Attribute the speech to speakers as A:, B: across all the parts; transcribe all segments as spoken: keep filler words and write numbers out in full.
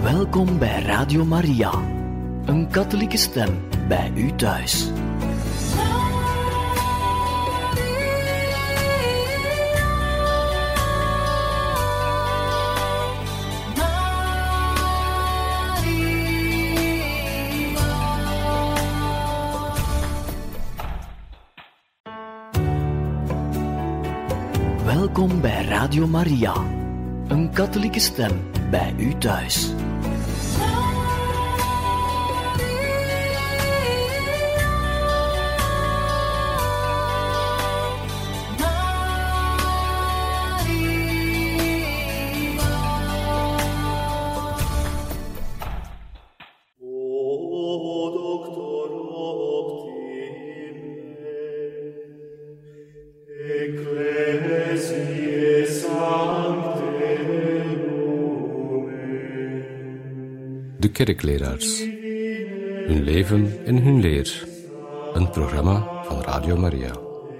A: Welkom bij Radio Maria, een katholieke stem bij u thuis. Welkom bij Radio Maria, een katholieke stem bij u thuis.
B: De kerkleraars. Hun leven en hun leer. Een programma van Radio Maria.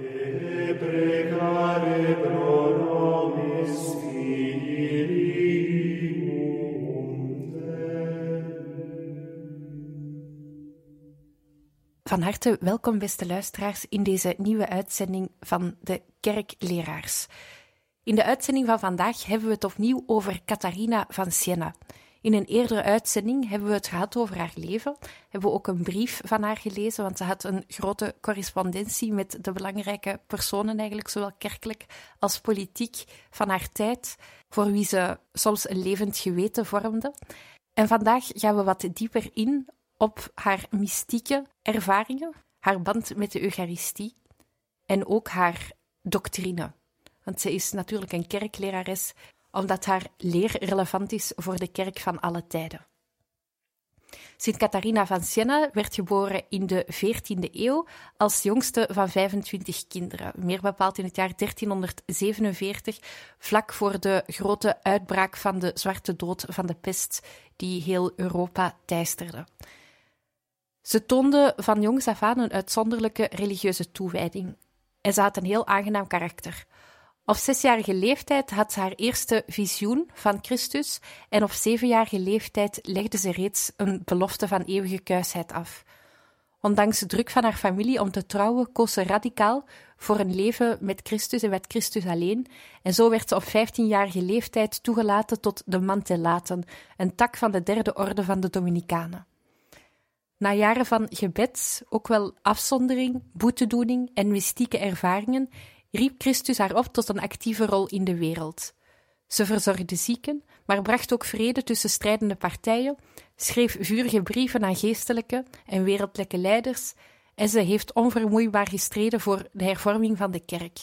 C: Van harte welkom, beste luisteraars, in deze nieuwe uitzending van de kerkleraars. In de uitzending van vandaag hebben we het opnieuw over Catharina van Siena. In een eerdere uitzending hebben we het gehad over haar leven. Hebben we ook een brief van haar gelezen, want ze had een grote correspondentie met de belangrijke personen, eigenlijk zowel kerkelijk als politiek, van haar tijd, voor wie ze soms een levend geweten vormde. En vandaag gaan we wat dieper in op haar mystieke ervaringen, haar band met de Eucharistie en ook haar doctrine. Want ze is natuurlijk een kerklerares, omdat haar leer relevant is voor de kerk van alle tijden. Sint Catharina van Siena werd geboren in de veertiende eeuw als jongste van vijfentwintig kinderen, meer bepaald in het jaar dertienhonderdzevenenveertig, vlak voor de grote uitbraak van de Zwarte Dood van de pest die heel Europa teisterde. Ze toonde van jongs af aan een uitzonderlijke religieuze toewijding en ze had een heel aangenaam karakter. Op zesjarige leeftijd had ze haar eerste visioen van Christus en op zevenjarige leeftijd legde ze reeds een belofte van eeuwige kuisheid af. Ondanks de druk van haar familie om te trouwen, koos ze radicaal voor een leven met Christus en met Christus alleen, en zo werd ze op vijftienjarige leeftijd toegelaten tot de Mantellaten, een tak van de derde orde van de Dominicanen. Na jaren van gebed, ook wel afzondering, boetedoening en mystieke ervaringen, riep Christus haar op tot een actieve rol in de wereld. Ze verzorgde zieken, maar bracht ook vrede tussen strijdende partijen, schreef vurige brieven aan geestelijke en wereldlijke leiders en ze heeft onvermoeibaar gestreden voor de hervorming van de kerk.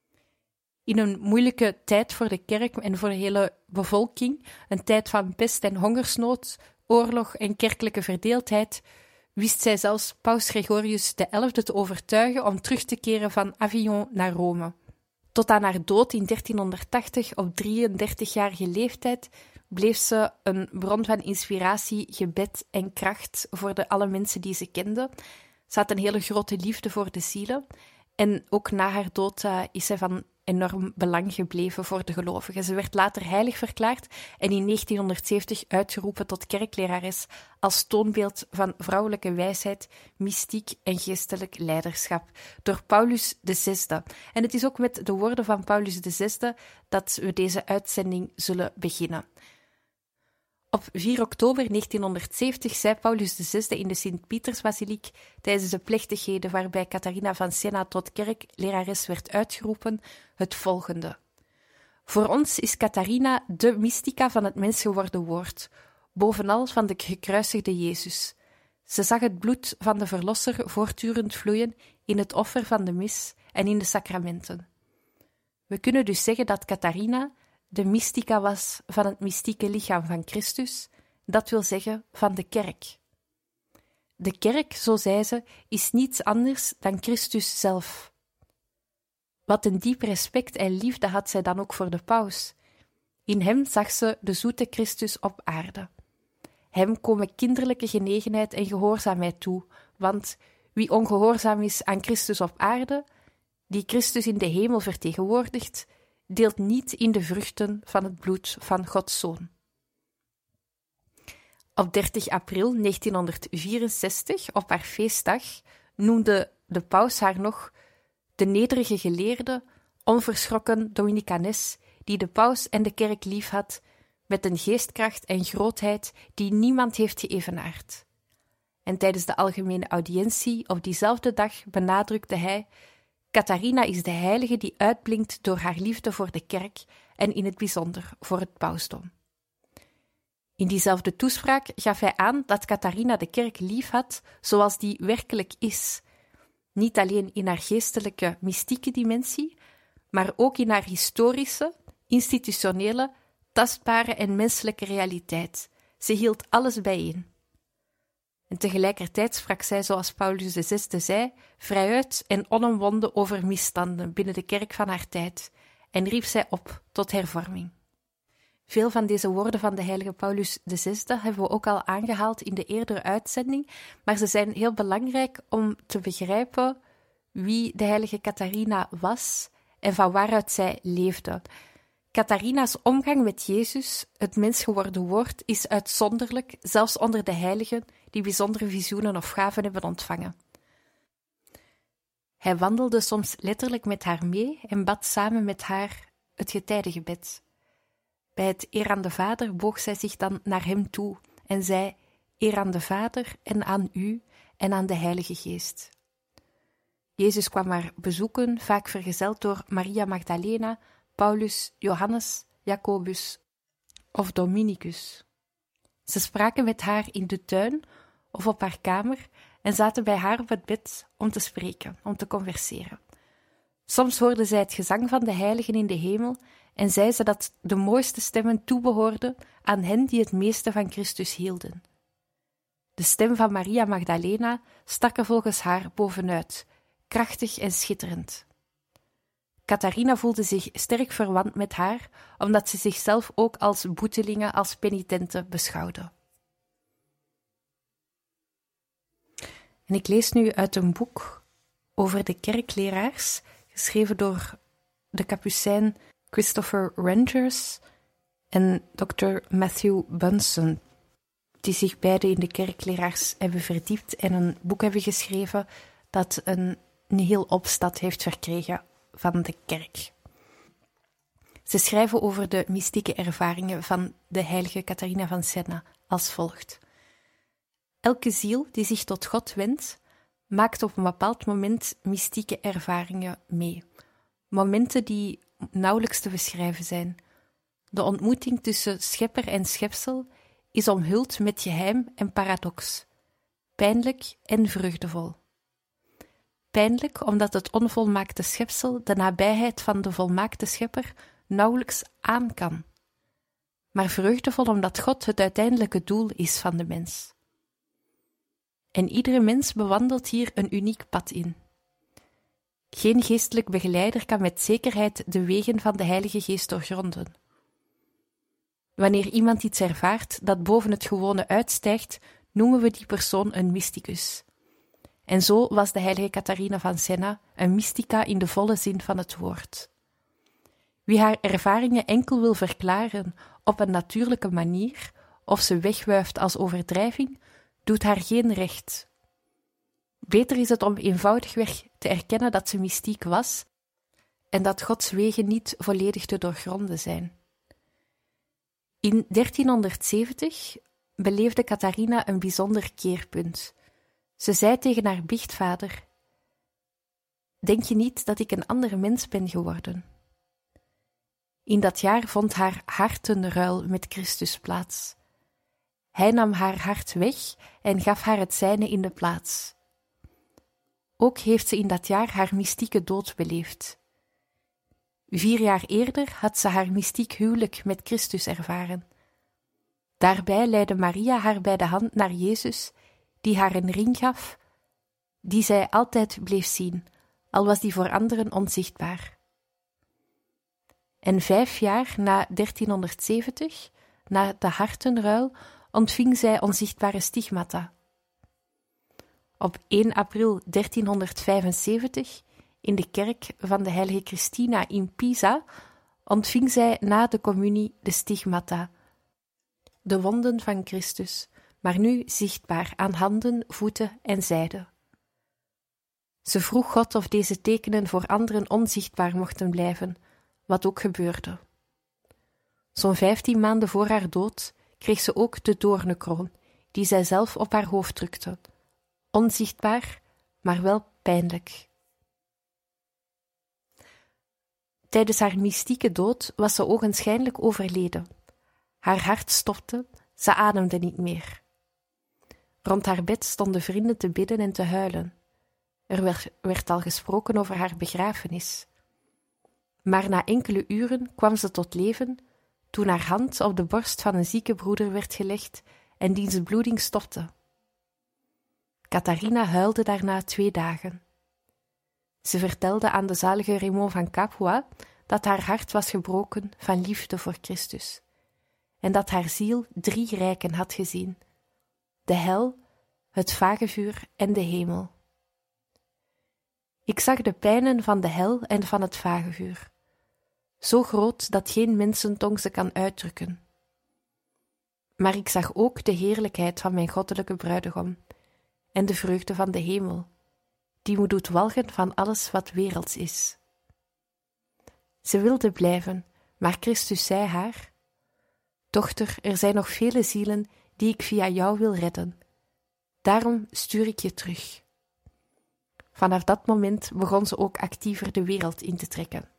C: In een moeilijke tijd voor de kerk en voor de hele bevolking, een tijd van pest en hongersnood, oorlog en kerkelijke verdeeldheid, wist zij zelfs paus Gregorius de elfde te overtuigen om terug te keren van Avignon naar Rome. Tot aan haar dood in dertienhonderdtachtig, op drieëndertigjarige leeftijd, bleef ze een bron van inspiratie, gebed en kracht voor de alle mensen die ze kende. Ze had een hele grote liefde voor de zielen en ook na haar dood uh, is zij van enorm belang gebleven voor de gelovigen. Ze werd later heilig verklaard en in negentienhonderdzeventig uitgeroepen tot kerklerares als toonbeeld van vrouwelijke wijsheid, mystiek en geestelijk leiderschap door Paulus de Zesde. En het is ook met de woorden van Paulus de Zesde dat we deze uitzending zullen beginnen. Op vier oktober negentienhonderdzeventig zei Paulus de Zesde in de Sint-Pietersbasiliek tijdens de plechtigheden waarbij Catharina van Siena tot kerklerares werd uitgeroepen het volgende. Voor ons is Catharina de mystica van het mensgeworden woord, bovenal van de gekruisigde Jezus. Ze zag het bloed van de Verlosser voortdurend vloeien in het offer van de mis en in de sacramenten. We kunnen dus zeggen dat Catharina de mystica was van het mystieke lichaam van Christus, dat wil zeggen van de kerk. De kerk, zo zei ze, is niets anders dan Christus zelf. Wat een diep respect en liefde had zij dan ook voor de paus. In hem zag ze de zoete Christus op aarde. Hem komen kinderlijke genegenheid en gehoorzaamheid toe, want wie ongehoorzaam is aan Christus op aarde, die Christus in de hemel vertegenwoordigt, deelt niet in de vruchten van het bloed van Gods Zoon. Op dertig april negentienhonderdvierenzestig, op haar feestdag, noemde de paus haar nog de nederige geleerde, onverschrokken Dominicanes, die de paus en de kerk liefhad, met een geestkracht en grootheid die niemand heeft geëvenaard. En tijdens de algemene audiëntie op diezelfde dag benadrukte hij: Catharina is de heilige die uitblinkt door haar liefde voor de kerk en in het bijzonder voor het pausdom. In diezelfde toespraak gaf hij aan dat Catharina de kerk liefhad zoals die werkelijk is, niet alleen in haar geestelijke, mystieke dimensie, maar ook in haar historische, institutionele, tastbare en menselijke realiteit. Ze hield alles bijeen. En tegelijkertijd sprak zij, zoals Paulus de Zesde zei, vrijuit en onomwonden over misstanden binnen de kerk van haar tijd en riep zij op tot hervorming. Veel van deze woorden van de heilige Paulus de Zesde hebben we ook al aangehaald in de eerdere uitzending, maar ze zijn heel belangrijk om te begrijpen wie de heilige Catharina was en van waaruit zij leefde. Catharina's omgang met Jezus, het mensgeworden woord, is uitzonderlijk, zelfs onder de heiligen die bijzondere visioenen of gaven hebben ontvangen. Hij wandelde soms letterlijk met haar mee en bad samen met haar het getijdengebed. Bij het eer aan de Vader boog zij zich dan naar hem toe en zei: eer aan de Vader en aan u en aan de Heilige Geest. Jezus kwam haar bezoeken, vaak vergezeld door Maria Magdalena, Paulus, Johannes, Jacobus of Dominicus. Ze spraken met haar in de tuin of op haar kamer en zaten bij haar op het bed om te spreken, om te converseren. Soms hoorde zij het gezang van de heiligen in de hemel en zei ze dat de mooiste stemmen toebehoorden aan hen die het meeste van Christus hielden. De stem van Maria Magdalena stak er volgens haar bovenuit, krachtig en schitterend. Catharina voelde zich sterk verwant met haar, omdat ze zichzelf ook als boetelingen, als penitenten beschouwde. En ik lees nu uit een boek over de kerkleraars, geschreven door de kapucijn Christopher Rangers en dokter Matthew Bunson, die zich beide in de kerkleraars hebben verdiept en een boek hebben geschreven dat een, een heel opstad heeft verkregen van de kerk. Ze schrijven over de mystieke ervaringen van de heilige Catharina van Siena als volgt. Elke ziel die zich tot God wendt, maakt op een bepaald moment mystieke ervaringen mee. Momenten die nauwelijks te beschrijven zijn. De ontmoeting tussen schepper en schepsel is omhuld met geheim en paradox, pijnlijk en vreugdevol. Pijnlijk omdat het onvolmaakte schepsel de nabijheid van de volmaakte schepper nauwelijks aan kan, maar vreugdevol omdat God het uiteindelijke doel is van de mens. En iedere mens bewandelt hier een uniek pad in. Geen geestelijk begeleider kan met zekerheid de wegen van de Heilige Geest doorgronden. Wanneer iemand iets ervaart dat boven het gewone uitstijgt, noemen we die persoon een mysticus. En zo was de heilige Catharina van Siena een mystica in de volle zin van het woord. Wie haar ervaringen enkel wil verklaren op een natuurlijke manier, of ze wegwuift als overdrijving, doet haar geen recht. Beter is het om eenvoudigweg te erkennen dat ze mystiek was en dat Gods wegen niet volledig te doorgronden zijn. In dertienhonderdzeventig beleefde Catharina een bijzonder keerpunt. Ze zei tegen haar biechtvader: denk je niet dat ik een ander mens ben geworden? In dat jaar vond haar hartenruil met Christus plaats. Hij nam haar hart weg en gaf haar het zijne in de plaats. Ook heeft ze in dat jaar haar mystieke dood beleefd. Vier jaar eerder had ze haar mystiek huwelijk met Christus ervaren. Daarbij leidde Maria haar bij de hand naar Jezus, die haar een ring gaf, die zij altijd bleef zien, al was die voor anderen onzichtbaar. En vijf jaar na dertienhonderdzeventig, na de hartenruil, ontving zij onzichtbare stigmata. Op één april dertienhonderdvijfenzeventig, in de kerk van de heilige Christina in Pisa, ontving zij na de communie de stigmata, de wonden van Christus, maar nu zichtbaar aan handen, voeten en zijde. Ze vroeg God of deze tekenen voor anderen onzichtbaar mochten blijven, wat ook gebeurde. Zo'n vijftien maanden voor haar dood kreeg ze ook de doornenkroon, die zij zelf op haar hoofd drukte. Onzichtbaar, maar wel pijnlijk. Tijdens haar mystieke dood was ze ogenschijnlijk overleden. Haar hart stopte, ze ademde niet meer. Rond haar bed stonden vrienden te bidden en te huilen. Er werd, werd al gesproken over haar begrafenis. Maar na enkele uren kwam ze tot leven toen haar hand op de borst van een zieke broeder werd gelegd en diens bloeding stopte. Catharina huilde daarna twee dagen. Ze vertelde aan de zalige Raymond van Capua dat haar hart was gebroken van liefde voor Christus en dat haar ziel drie rijken had gezien: de hel, het vagevuur en de hemel. Ik zag de pijnen van de hel en van het vagevuur, zo groot dat geen mensentong ze kan uitdrukken. Maar ik zag ook de heerlijkheid van mijn goddelijke bruidegom en de vreugde van de hemel, die me doet walgen van alles wat werelds is. Ze wilde blijven, maar Christus zei haar: Dochter, er zijn nog vele zielen die ik via jou wil redden. Daarom stuur ik je terug. Vanaf dat moment begon ze ook actiever de wereld in te trekken.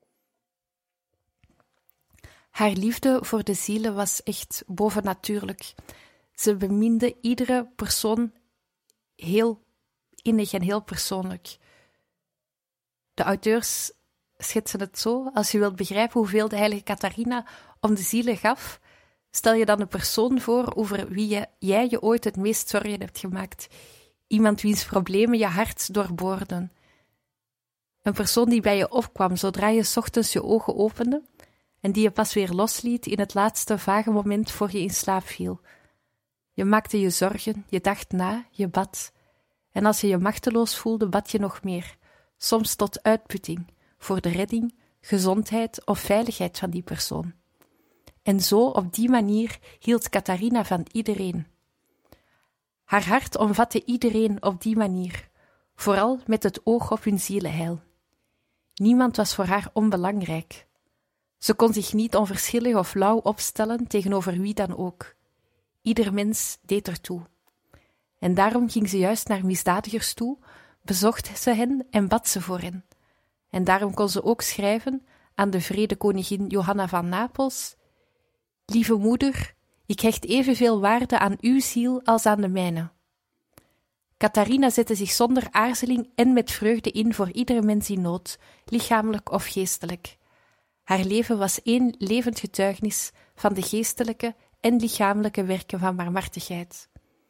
C: Haar liefde voor de zielen was echt bovennatuurlijk. Ze beminde iedere persoon heel innig en heel persoonlijk. De auteurs schetsen het zo: als je wilt begrijpen hoeveel de heilige Catharina om de zielen gaf, stel je dan een persoon voor over wie je, jij je ooit het meest zorgen hebt gemaakt. Iemand wiens problemen je hart doorboorden. Een persoon die bij je opkwam zodra je 's ochtends je ogen opende en die je pas weer losliet in het laatste vage moment voor je in slaap viel. Je maakte je zorgen, je dacht na, je bad. En als je je machteloos voelde, bad je nog meer, soms tot uitputting, voor de redding, gezondheid of veiligheid van die persoon. En zo, op die manier, hield Catharina van iedereen. Haar hart omvatte iedereen op die manier, vooral met het oog op hun zielenheil. Niemand was voor haar onbelangrijk. Ze kon zich niet onverschillig of lauw opstellen tegenover wie dan ook. Ieder mens deed ertoe. En daarom ging ze juist naar misdadigers toe, bezocht ze hen en bad ze voor hen. En daarom kon ze ook schrijven aan de vredekoningin Johanna van Napels: Lieve moeder, ik hecht evenveel waarde aan uw ziel als aan de mijne. Catharina zette zich zonder aarzeling en met vreugde in voor iedere mens in nood, lichamelijk of geestelijk. Haar leven was één levend getuigenis van de geestelijke en lichamelijke werken van barmhartigheid.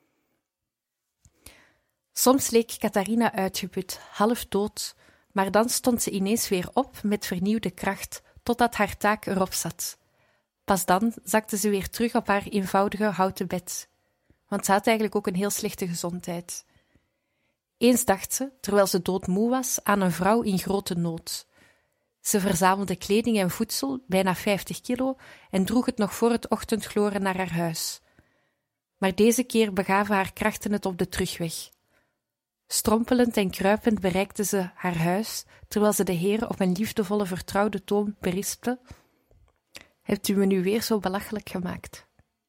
C: Soms leek Catharina uitgeput, half dood, maar dan stond ze ineens weer op met vernieuwde kracht, totdat haar taak erop zat. Pas dan zakte ze weer terug op haar eenvoudige houten bed, want ze had eigenlijk ook een heel slechte gezondheid. Eens dacht ze, terwijl ze doodmoe was, aan een vrouw in grote nood. Ze verzamelde kleding en voedsel, bijna vijftig kilo, en droeg het nog voor het ochtendgloren naar haar huis. Maar deze keer begaven haar krachten het op de terugweg. Strompelend en kruipend bereikte ze haar huis, terwijl ze de Heer op een liefdevolle, vertrouwde toon berispte: Hebt u me nu weer zo belachelijk gemaakt?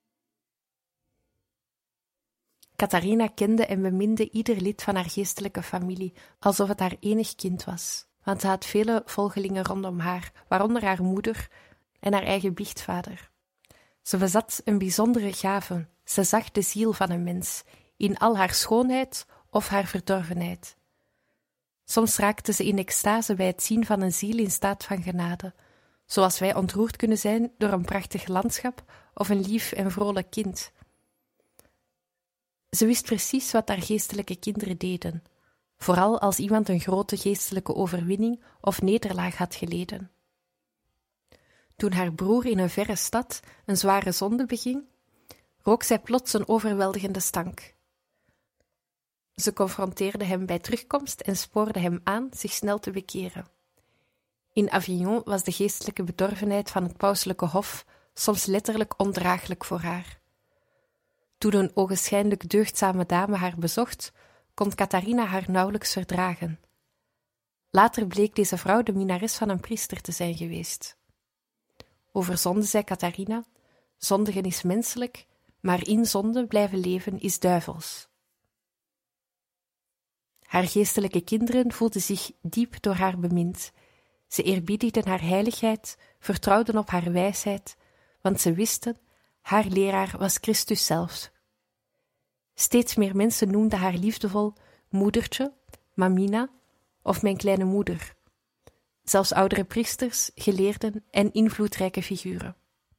C: Catharina kende en beminde ieder lid van haar geestelijke familie, alsof het haar enig kind was, want ze had vele volgelingen rondom haar, waaronder haar moeder en haar eigen biechtvader. Ze bezat een bijzondere gave: ze zag de ziel van een mens, in al haar schoonheid of haar verdorvenheid. Soms raakte ze in extase bij het zien van een ziel in staat van genade, zoals wij ontroerd kunnen zijn door een prachtig landschap of een lief en vrolijk kind. Ze wist precies wat haar geestelijke kinderen deden, vooral als iemand een grote geestelijke overwinning of nederlaag had geleden. Toen haar broer in een verre stad een zware zonde beging, rook zij plots een overweldigende stank. Ze confronteerde hem bij terugkomst en spoorde hem aan zich snel te bekeren. In Avignon was de geestelijke bedorvenheid van het pauselijke hof soms letterlijk ondraaglijk voor haar. Toen een ogenschijnlijk deugdzame dame haar bezocht, kon Catharina haar nauwelijks verdragen. Later bleek deze vrouw de minnares van een priester te zijn geweest. Overzonde zij Catharina: zondigen is menselijk, maar in zonde blijven leven is duivels. Haar geestelijke kinderen voelden zich diep door haar bemind. Ze eerbiedigden haar heiligheid, vertrouwden op haar wijsheid, want ze wisten, haar leraar was Christus zelf. Steeds meer mensen noemden haar liefdevol moedertje, mamina of mijn kleine moeder. Zelfs oudere priesters, geleerden en invloedrijke figuren.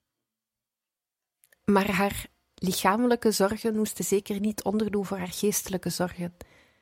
C: Maar haar lichamelijke zorgen moesten zeker niet onderdoen voor haar geestelijke zorgen.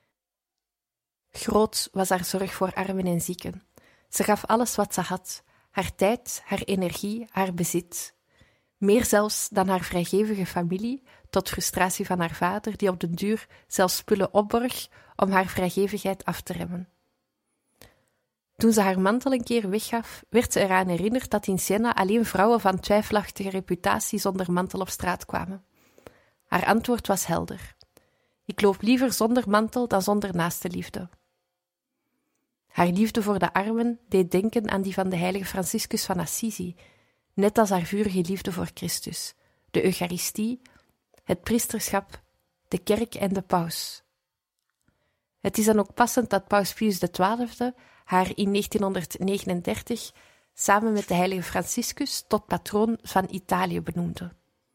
C: Groot was haar zorg voor armen en zieken. Ze gaf alles wat ze had, haar tijd, haar energie, haar bezit. Meer zelfs dan haar vrijgevige familie, tot frustratie van haar vader, die op den duur zelfs spullen opborg om haar vrijgevigheid af te remmen. Toen ze haar mantel een keer weggaf, werd ze eraan herinnerd dat in Siena alleen vrouwen van twijfelachtige reputatie zonder mantel op straat kwamen. Haar antwoord was helder: ik loop liever zonder mantel dan zonder naaste liefde. Haar liefde voor de armen deed denken aan die van de heilige Franciscus van Assisi, net als haar vurige liefde voor Christus, de Eucharistie, het priesterschap, de kerk en de paus. Het is dan ook passend dat paus Pius de twaalfde haar in negentienhonderdnegenendertig samen met de heilige Franciscus tot patroon van Italië benoemde.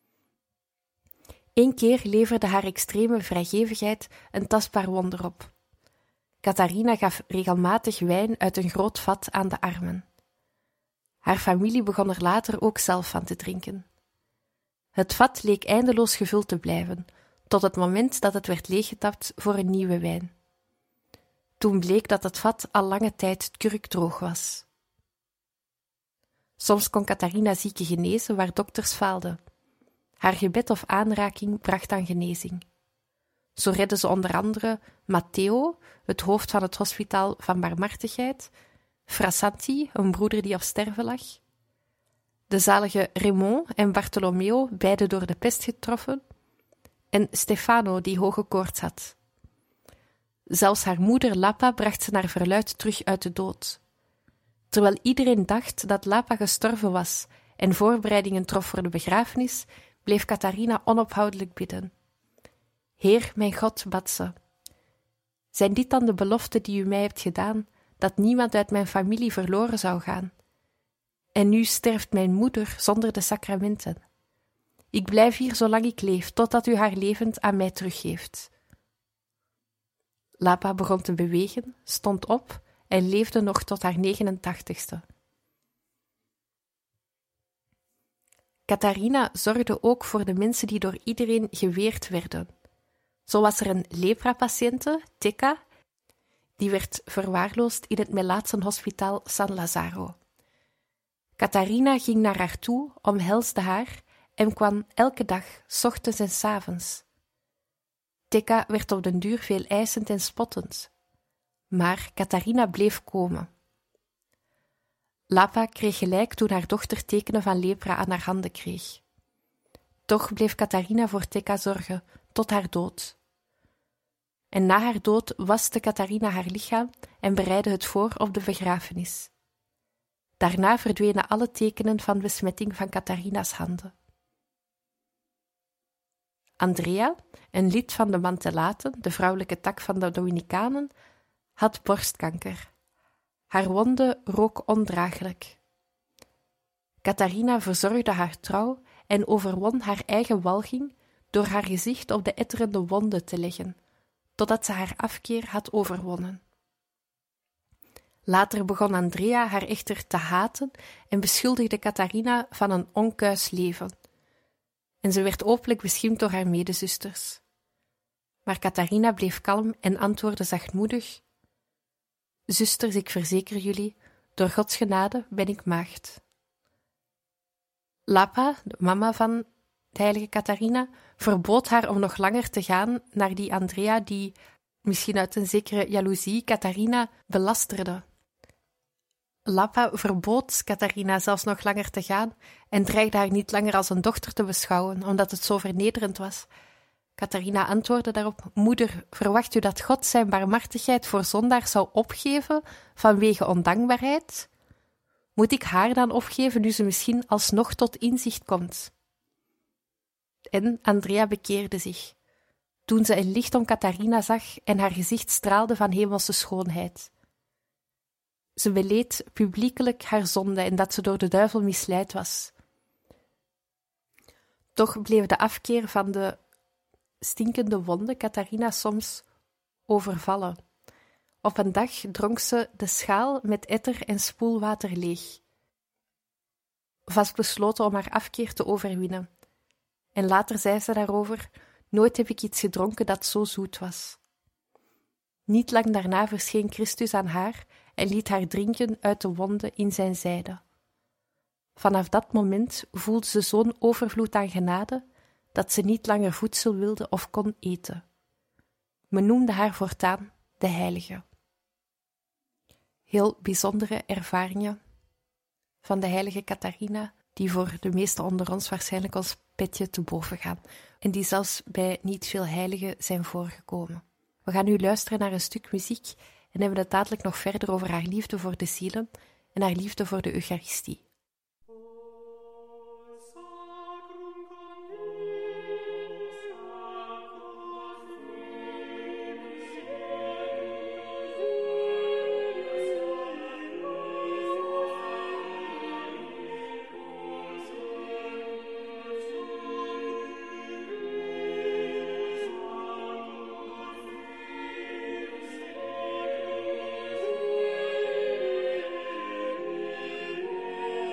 C: Eén keer leverde haar extreme vrijgevigheid een tastbaar wonder op. Catharina gaf regelmatig wijn uit een groot vat aan de armen. Haar familie begon er later ook zelf van te drinken. Het vat leek eindeloos gevuld te blijven, tot het moment dat het werd leeggetapt voor een nieuwe wijn. Toen bleek dat het vat al lange tijd kurkdroog was. Soms kon Catharina zieken genezen waar dokters faalden. Haar gebed of aanraking bracht dan genezing. Zo redde ze onder andere Matteo, het hoofd van het hospitaal van barmhartigheid, Frassanti, een broeder die op sterven lag, de zalige Raymond en Bartolomeo, beide door de pest getroffen, en Stefano, die hoge koorts had. Zelfs haar moeder Lappa bracht ze naar verluidt terug uit de dood. Terwijl iedereen dacht dat Lappa gestorven was en voorbereidingen trof voor de begrafenis, bleef Catharina onophoudelijk bidden. Heer, mijn God, bad ze, zijn dit dan de beloften die u mij hebt gedaan, dat niemand uit mijn familie verloren zou gaan? En nu sterft mijn moeder zonder de sacramenten. Ik blijf hier zolang ik leef, totdat u haar levend aan mij teruggeeft. Lappa begon te bewegen, stond op en leefde nog tot haar negenentachtigste. Catharina zorgde ook voor de mensen die door iedereen geweerd werden. Zo was er een lepra-patiënte, Tecca, die werd verwaarloosd in het Melaatsenhospitaal San Lazzaro. Catharina ging naar haar toe, omhelsde haar en kwam elke dag, 's ochtends en 's avonds. Tecca werd op den duur veel eisend en spottend, maar Catharina bleef komen. Lappa kreeg gelijk toen haar dochter tekenen van lepra aan haar handen kreeg. Toch bleef Catharina voor Tecca zorgen, tot haar dood. En na haar dood waste Catharina haar lichaam en bereidde het voor op de begrafenis. Daarna verdwenen alle tekenen van besmetting van Catharina's handen. Andrea, een lid van de Mantellaten, de vrouwelijke tak van de Dominicanen, had borstkanker. Haar wonde rook ondraaglijk. Catharina verzorgde haar trouw en overwon haar eigen walging door haar gezicht op de etterende wonde te leggen, totdat ze haar afkeer had overwonnen. Later begon Andrea haar echter te haten en beschuldigde Catharina van een onkuis leven. En ze werd openlijk beschimpt door haar medezusters. Maar Catharina bleef kalm en antwoordde zachtmoedig: Zusters, ik verzeker jullie, door Gods genade ben ik maagd. Lappa, de mama van de heilige Catharina, verbood haar om nog langer te gaan naar die Andrea die, misschien uit een zekere jaloezie, Catharina belasterde. Lappa verbood Catharina zelfs nog langer te gaan en dreigde haar niet langer als een dochter te beschouwen, omdat het zo vernederend was. Catharina antwoordde daarop: Moeder, verwacht u dat God zijn barmhartigheid voor zondaars zou opgeven vanwege ondankbaarheid? Moet ik haar dan opgeven nu ze misschien alsnog tot inzicht komt? En Andrea bekeerde zich, toen ze een licht om Catharina zag en haar gezicht straalde van hemelse schoonheid. Ze beleed publiekelijk haar zonde en dat ze door de duivel misleid was. Toch bleef de afkeer van de stinkende wonden Catharina soms overvallen. Op een dag dronk ze de schaal met etter en spoelwater leeg, vastbesloten om haar afkeer te overwinnen. En later zei ze daarover: nooit heb ik iets gedronken dat zo zoet was. Niet lang daarna verscheen Christus aan haar en liet haar drinken uit de wonden in zijn zijde. Vanaf dat moment voelde ze zo'n overvloed aan genade dat ze niet langer voedsel wilde of kon eten. Men noemde haar voortaan de Heilige. Heel bijzondere ervaringen van de heilige Catharina, die voor de meesten onder ons waarschijnlijk ons petje te boven gaan en die zelfs bij niet veel heiligen zijn voorgekomen. We gaan nu luisteren naar een stuk muziek en hebben het dadelijk nog verder over haar liefde voor de zielen en haar liefde voor de Eucharistie.
D: Amen.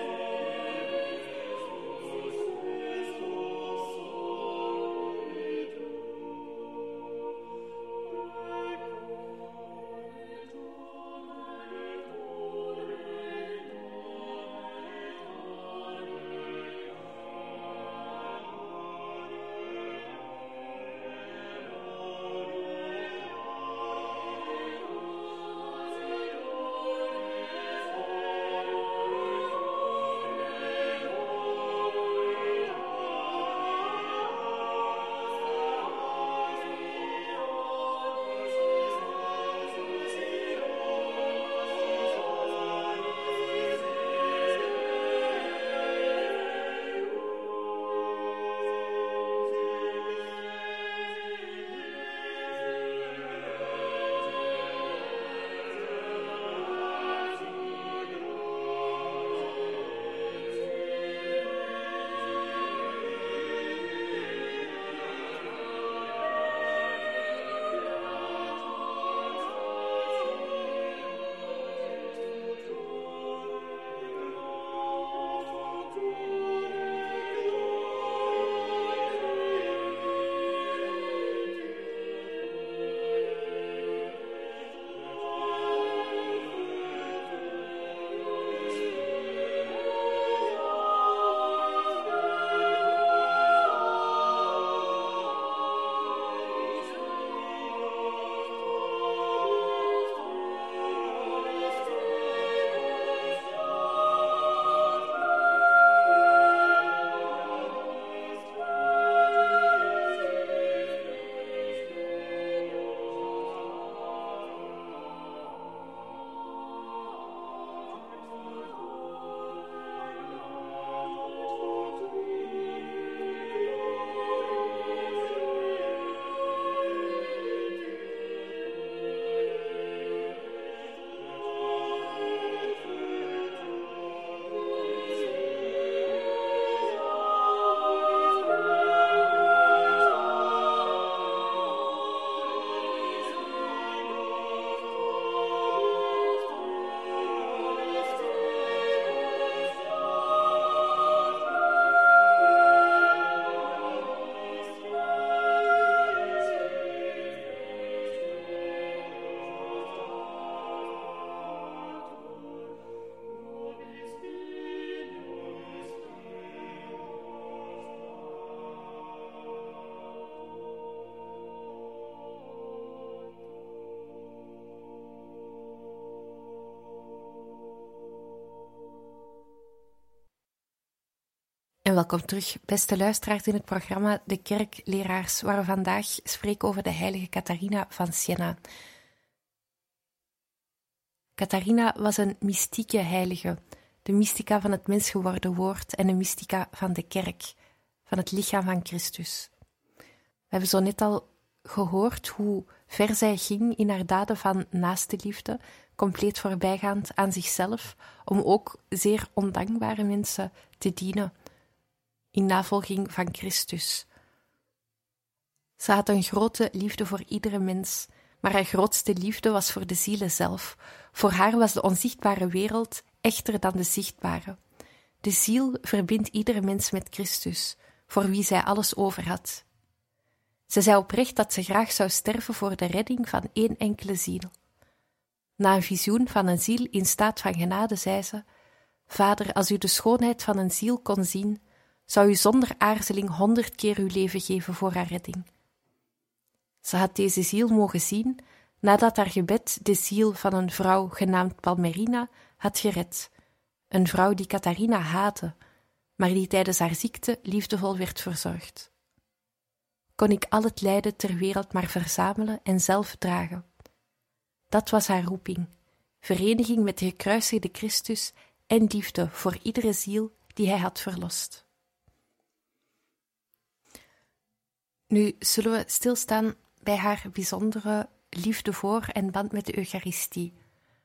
C: En welkom terug, beste luisteraars, in het programma De Kerkleraars, waar we vandaag spreken over de heilige Catharina van Siena. Catharina was een mystieke heilige, de mystica van het mensgeworden woord en de mystica van de kerk, van het lichaam van Christus. We hebben zo net al gehoord hoe ver zij ging in haar daden van naaste liefde, compleet voorbijgaand aan zichzelf, om ook zeer ondankbare mensen te dienen, in navolging van Christus. Ze had een grote liefde voor iedere mens, maar haar grootste liefde was voor de zielen zelf. Voor haar was de onzichtbare wereld echter dan de zichtbare. De ziel verbindt iedere mens met Christus, voor wie zij alles over had. Ze zei oprecht dat ze graag zou sterven voor de redding van één enkele ziel. Na een visioen van een ziel in staat van genade zei ze: Vader, als u de schoonheid van een ziel kon zien, zou u zonder aarzeling honderd keer uw leven geven voor haar redding. Ze had deze ziel mogen zien nadat haar gebed de ziel van een vrouw genaamd Palmerina had gered, een vrouw die Catharina haatte, maar die tijdens haar ziekte liefdevol werd verzorgd. Kon ik al het lijden ter wereld maar verzamelen en zelf dragen. Dat was haar roeping, vereniging met de gekruisigde Christus en liefde voor iedere ziel die hij had verlost. Nu zullen we stilstaan bij haar bijzondere liefde voor en band met de Eucharistie.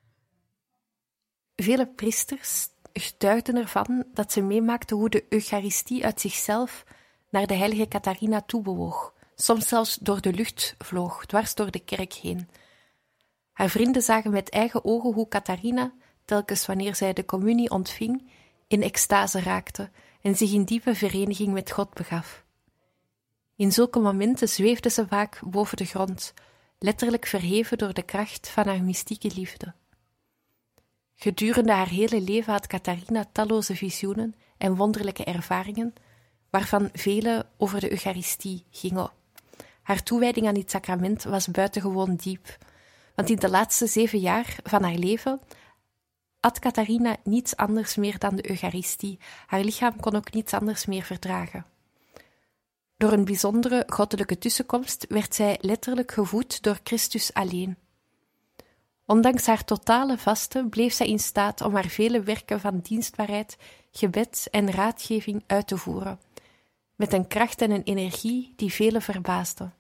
C: Vele priesters getuigden ervan dat ze meemaakten hoe de Eucharistie uit zichzelf naar de heilige Catharina toebewoog, soms zelfs door de lucht vloog, dwars door de kerk heen. Haar vrienden zagen met eigen ogen hoe Catharina, telkens wanneer zij de communie ontving, in extase raakte en zich in diepe vereniging met God begaf. In zulke momenten zweefde ze vaak boven de grond, letterlijk verheven door de kracht van haar mystieke liefde. Gedurende haar hele leven had Catharina talloze visioenen en wonderlijke ervaringen, waarvan vele over de Eucharistie gingen. Haar toewijding aan dit sacrament was buitengewoon diep, want in de laatste zeven jaar van haar leven at Catharina niets anders meer dan de Eucharistie. Haar lichaam kon ook niets anders meer verdragen. Door een bijzondere goddelijke tussenkomst werd zij letterlijk gevoed door Christus alleen. Ondanks haar totale vasten bleef zij in staat om haar vele werken van dienstbaarheid, gebed en raadgeving uit te voeren, met een kracht en een energie die velen verbaasden.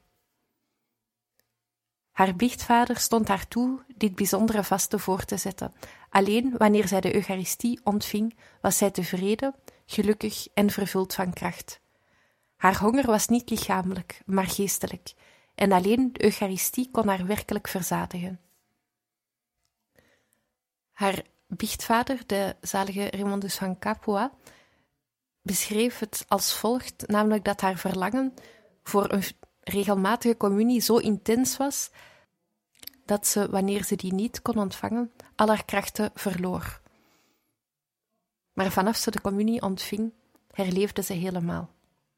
C: Haar biechtvader stond haar toe dit bijzondere vasten voor te zetten. Alleen wanneer zij de Eucharistie ontving, was zij tevreden, gelukkig en vervuld van kracht. Haar honger was niet lichamelijk, maar geestelijk, en alleen de Eucharistie kon haar werkelijk verzadigen. Haar biechtvader, de zalige Raymondus van Capua, beschreef het als volgt, namelijk dat haar verlangen voor een regelmatige communie zo intens was, dat ze, wanneer ze die niet kon ontvangen, al haar krachten verloor. Maar vanaf ze de communie ontving, herleefde ze helemaal.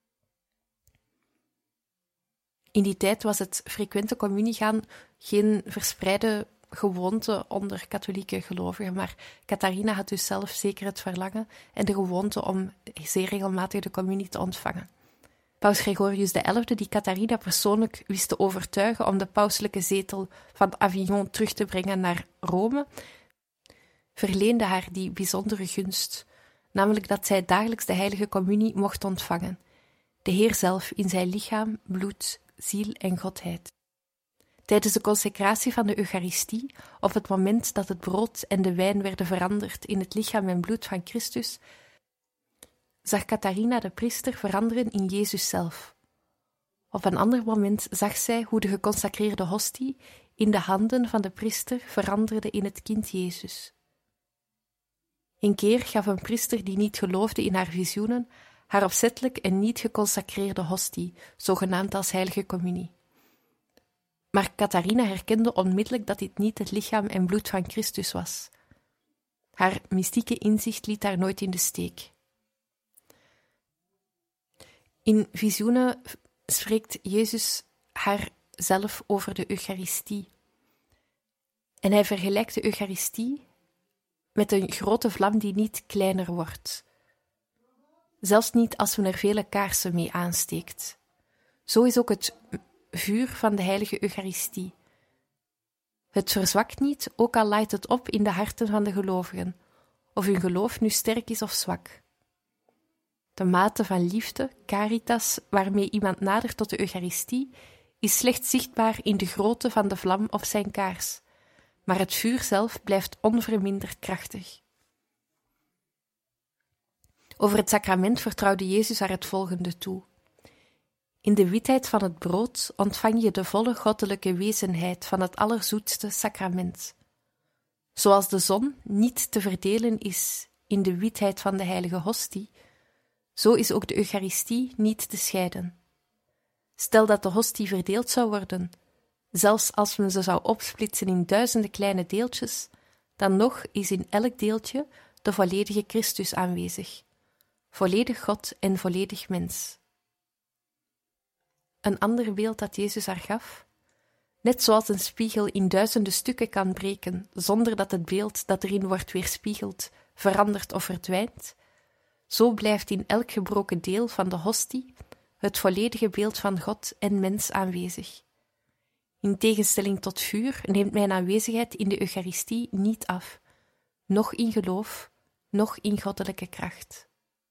C: In die tijd was het frequente communiegaan geen verspreide gewoonte onder katholieke gelovigen, maar Catharina had dus zelf zeker het verlangen en de gewoonte om zeer regelmatig de communie te ontvangen. Paus Gregorius de Elfde, die Catharina persoonlijk wist te overtuigen om de pauselijke zetel van Avignon terug te brengen naar Rome, verleende haar die bijzondere gunst, namelijk dat zij dagelijks de heilige communie mocht ontvangen, de Heer zelf in zijn lichaam, bloed, ziel en godheid. Tijdens de consecratie van de Eucharistie, op het moment dat het brood en de wijn werden veranderd in het lichaam en bloed van Christus, zag Catharina de priester veranderen in Jezus zelf. Op een ander moment zag zij hoe de geconsacreerde hostie in de handen van de priester veranderde in het kind Jezus. Een keer gaf een priester die niet geloofde in haar visioenen haar opzettelijk een niet geconsacreerde hostie, zogenaamd als heilige communie. Maar Catharina herkende onmiddellijk dat dit niet het lichaam en bloed van Christus was. Haar mystieke inzicht liet haar nooit in de steek. In visioenen spreekt Jezus haar zelf over de Eucharistie. En hij vergelijkt de Eucharistie met een grote vlam die niet kleiner wordt. zelfs niet als men er vele kaarsen mee aansteekt. Zo is ook het vuur van de heilige Eucharistie. Het verzwakt niet, ook al laait het op in de harten van de gelovigen, of hun geloof nu sterk is of zwak. De mate van liefde, caritas, waarmee iemand nadert tot de Eucharistie, is slechts zichtbaar in de grootte van de vlam of zijn kaars, maar het vuur zelf blijft onverminderd krachtig. Over het sacrament vertrouwde Jezus haar het volgende toe. In de witheid van het brood ontvang je de volle goddelijke wezenheid van het allerzoetste sacrament. Zoals de zon niet te verdelen is in de witheid van de heilige hostie, zo is ook de Eucharistie niet te scheiden. Stel dat de hostie verdeeld zou worden, zelfs als men ze zou opsplitsen in duizenden kleine deeltjes, dan nog is in elk deeltje de volledige Christus aanwezig, volledig God en volledig mens. Een ander beeld dat Jezus haar gaf, net zoals een spiegel in duizenden stukken kan breken, zonder dat het beeld dat erin wordt weerspiegeld verandert of verdwijnt, zo blijft in elk gebroken deel van de hostie het volledige beeld van God en mens aanwezig. In tegenstelling tot vuur neemt mijn aanwezigheid in de Eucharistie niet af, noch in geloof, noch in goddelijke kracht.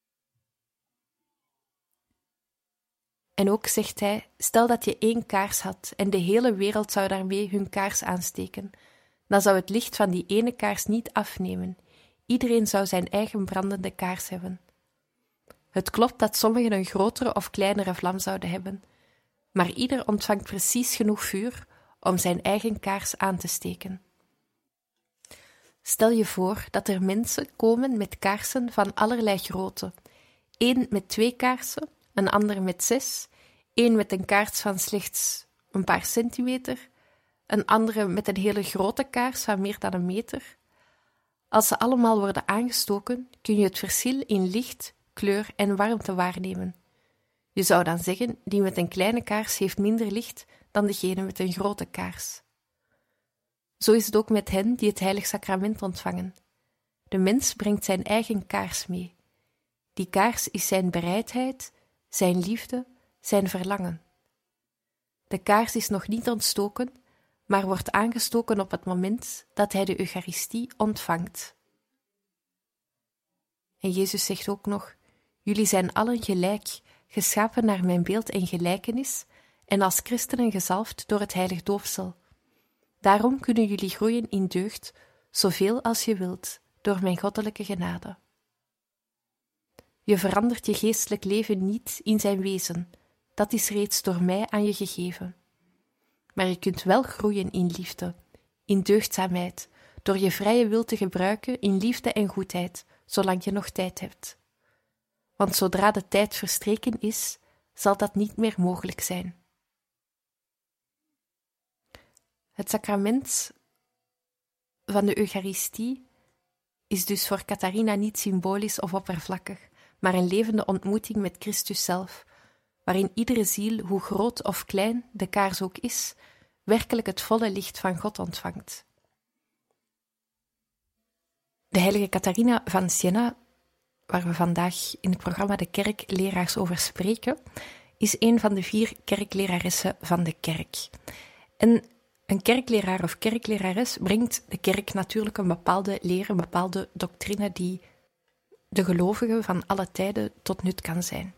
C: En ook zegt hij, stel dat je één kaars had en de hele wereld zou daarmee hun kaars aansteken, dan zou het licht van die ene kaars niet afnemen. Iedereen zou zijn eigen brandende kaars hebben. Het klopt dat sommigen een grotere of kleinere vlam zouden hebben, maar ieder ontvangt precies genoeg vuur om zijn eigen kaars aan te steken. Stel je voor dat er mensen komen met kaarsen van allerlei grootte, één met twee kaarsen, een ander met zes, één met een kaars van slechts een paar centimeter, een andere met een hele grote kaars van meer dan een meter. Als ze allemaal worden aangestoken, kun je het verschil in licht, kleur en warmte waarnemen. Je zou dan zeggen, die met een kleine kaars heeft minder licht dan degene met een grote kaars. Zo is het ook met hen die het heilig sacrament ontvangen. De mens brengt zijn eigen kaars mee. Die kaars is zijn bereidheid, zijn liefde, zijn verlangen. De kaars is nog niet ontstoken, maar wordt aangestoken op het moment dat hij de Eucharistie ontvangt. En Jezus zegt ook nog, jullie zijn allen gelijk, geschapen naar mijn beeld en gelijkenis, en als christenen gezalfd door het heilig doopsel. Daarom kunnen jullie groeien in deugd, zoveel als je wilt, door mijn goddelijke genade. Je verandert je geestelijk leven niet in zijn wezen, dat is reeds door mij aan je gegeven. Maar je kunt wel groeien in liefde, in deugdzaamheid, door je vrije wil te gebruiken in liefde en goedheid, zolang je nog tijd hebt. Want zodra de tijd verstreken is, zal dat niet meer mogelijk zijn. Het sacrament van de Eucharistie is dus voor Catharina niet symbolisch of oppervlakkig, maar een levende ontmoeting met Christus zelf, waarin iedere ziel, hoe groot of klein de kaars ook is, werkelijk het volle licht van God ontvangt. De heilige Catharina van Siena, waar we vandaag in het programma de kerkleraars over spreken, is een van de vier kerkleraressen van de kerk. En een kerkleraar of kerklerares brengt de kerk natuurlijk een bepaalde leer, een bepaalde doctrine die de gelovigen van alle tijden tot nut kan zijn.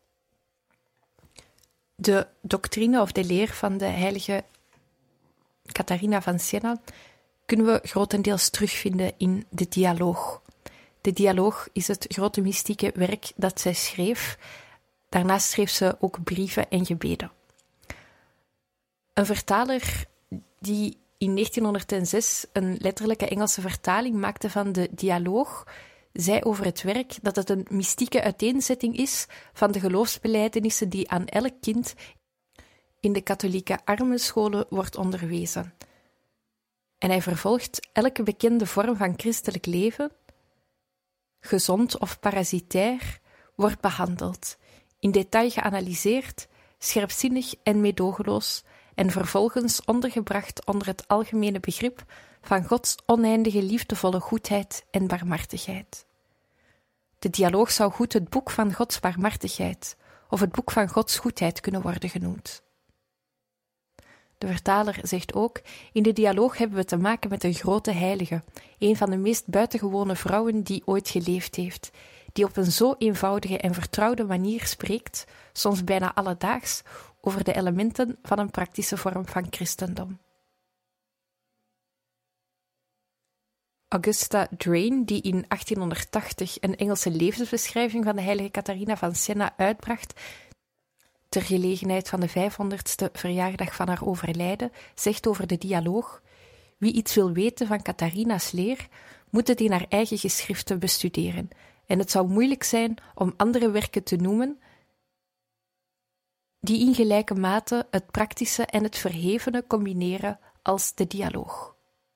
C: De doctrine of de leer van de heilige Catharina van Siena kunnen we grotendeels terugvinden in de dialoog. De dialoog is het grote mystieke werk dat zij schreef. Daarnaast schreef ze ook brieven en gebeden. Een vertaler die in negentienhonderdzes een letterlijke Engelse vertaling maakte van de dialoog, zei over het werk dat het een mystieke uiteenzetting is van de geloofsbelijdenissen die aan elk kind in de katholieke armenscholen wordt onderwezen. En hij vervolgt elke bekende vorm van christelijk leven, gezond of parasitair, wordt behandeld, in detail geanalyseerd, scherpzinnig en meedogenloos, en vervolgens ondergebracht onder het algemene begrip van Gods oneindige liefdevolle goedheid en barmhartigheid. De dialoog zou goed het boek van Gods barmhartigheid of het boek van Gods goedheid kunnen worden genoemd. De vertaler zegt ook, in de dialoog hebben we te maken met een grote heilige, een van de meest buitengewone vrouwen die ooit geleefd heeft, die op een zo eenvoudige en vertrouwde manier spreekt, soms bijna alledaags, over de elementen van een praktische vorm van christendom. Augusta Drain, die in achttienhonderdtachtig een Engelse levensbeschrijving van de heilige Catharina van Siena uitbracht, ter gelegenheid van de vijfhonderdste verjaardag van haar overlijden, zegt over de dialoog: wie iets wil weten van Catharina's leer, moet het in haar eigen geschriften bestuderen, en het zou moeilijk zijn om andere werken te noemen die in gelijke mate het praktische en het verhevene combineren als de dialoog.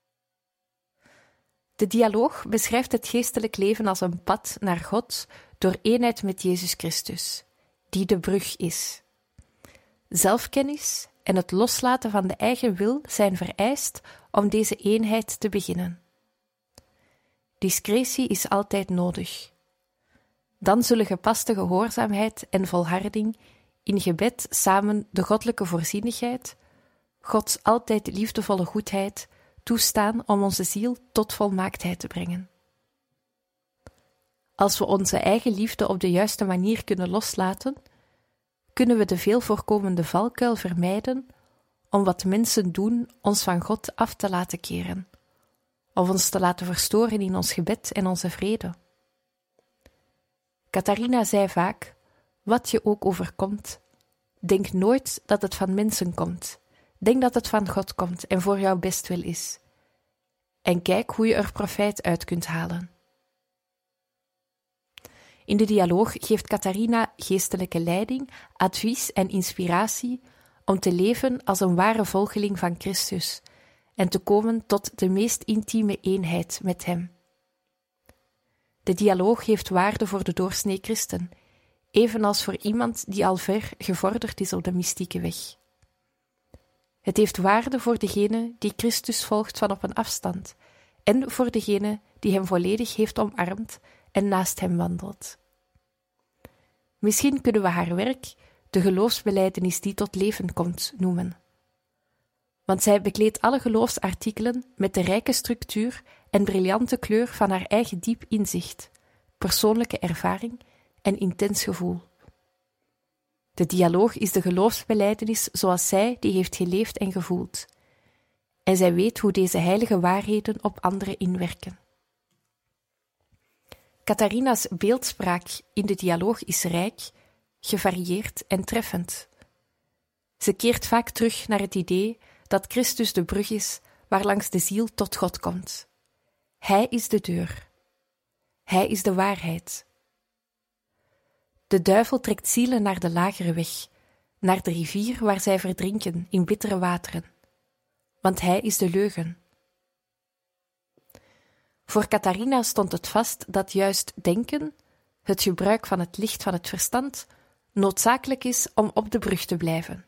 C: De dialoog beschrijft het geestelijk leven als een pad naar God door eenheid met Jezus Christus, die de brug is. Zelfkennis en het loslaten van de eigen wil zijn vereist om deze eenheid te beginnen. Discretie is altijd nodig. Dan zullen gepaste gehoorzaamheid en volharding in gebed samen de goddelijke voorzienigheid, Gods altijd liefdevolle goedheid, toestaan om onze ziel tot volmaaktheid te brengen. Als we onze eigen liefde op de juiste manier kunnen loslaten, kunnen we de veel voorkomende valkuil vermijden om wat mensen doen ons van God af te laten keren, of ons te laten verstoren in ons gebed en onze vrede. Catharina zei vaak, wat je ook overkomt, denk nooit dat het van mensen komt. Denk dat het van God komt en voor jouw bestwil is. En kijk hoe je er profijt uit kunt halen. In de dialoog geeft Catharina geestelijke leiding, advies en inspiratie om te leven als een ware volgeling van Christus en te komen tot de meest intieme eenheid met Hem. De dialoog heeft waarde voor de doorsnee christen, evenals voor iemand die al ver gevorderd is op de mystieke weg. Het heeft waarde voor degene die Christus volgt van op een afstand en voor degene die Hem volledig heeft omarmd en naast Hem wandelt. Misschien kunnen we haar werk de geloofsbelijdenis die tot leven komt noemen. Want zij bekleedt alle geloofsartikelen met de rijke structuur en briljante kleur van haar eigen diep inzicht, persoonlijke ervaring en intens gevoel. De dialoog is de geloofsbelijdenis zoals zij die heeft geleefd en gevoeld. En zij weet hoe deze heilige waarheden op anderen inwerken. Catharina's beeldspraak in de dialoog is rijk, gevarieerd en treffend. Ze keert vaak terug naar het idee dat Christus de brug is waarlangs de ziel tot God komt. Hij is de deur. Hij is de waarheid. De duivel trekt zielen naar de lagere weg, naar de rivier waar zij verdrinken in bittere wateren. Want hij is de leugen. Voor Catharina stond het vast dat juist denken, het gebruik van het licht van het verstand, noodzakelijk is om op de brug te blijven.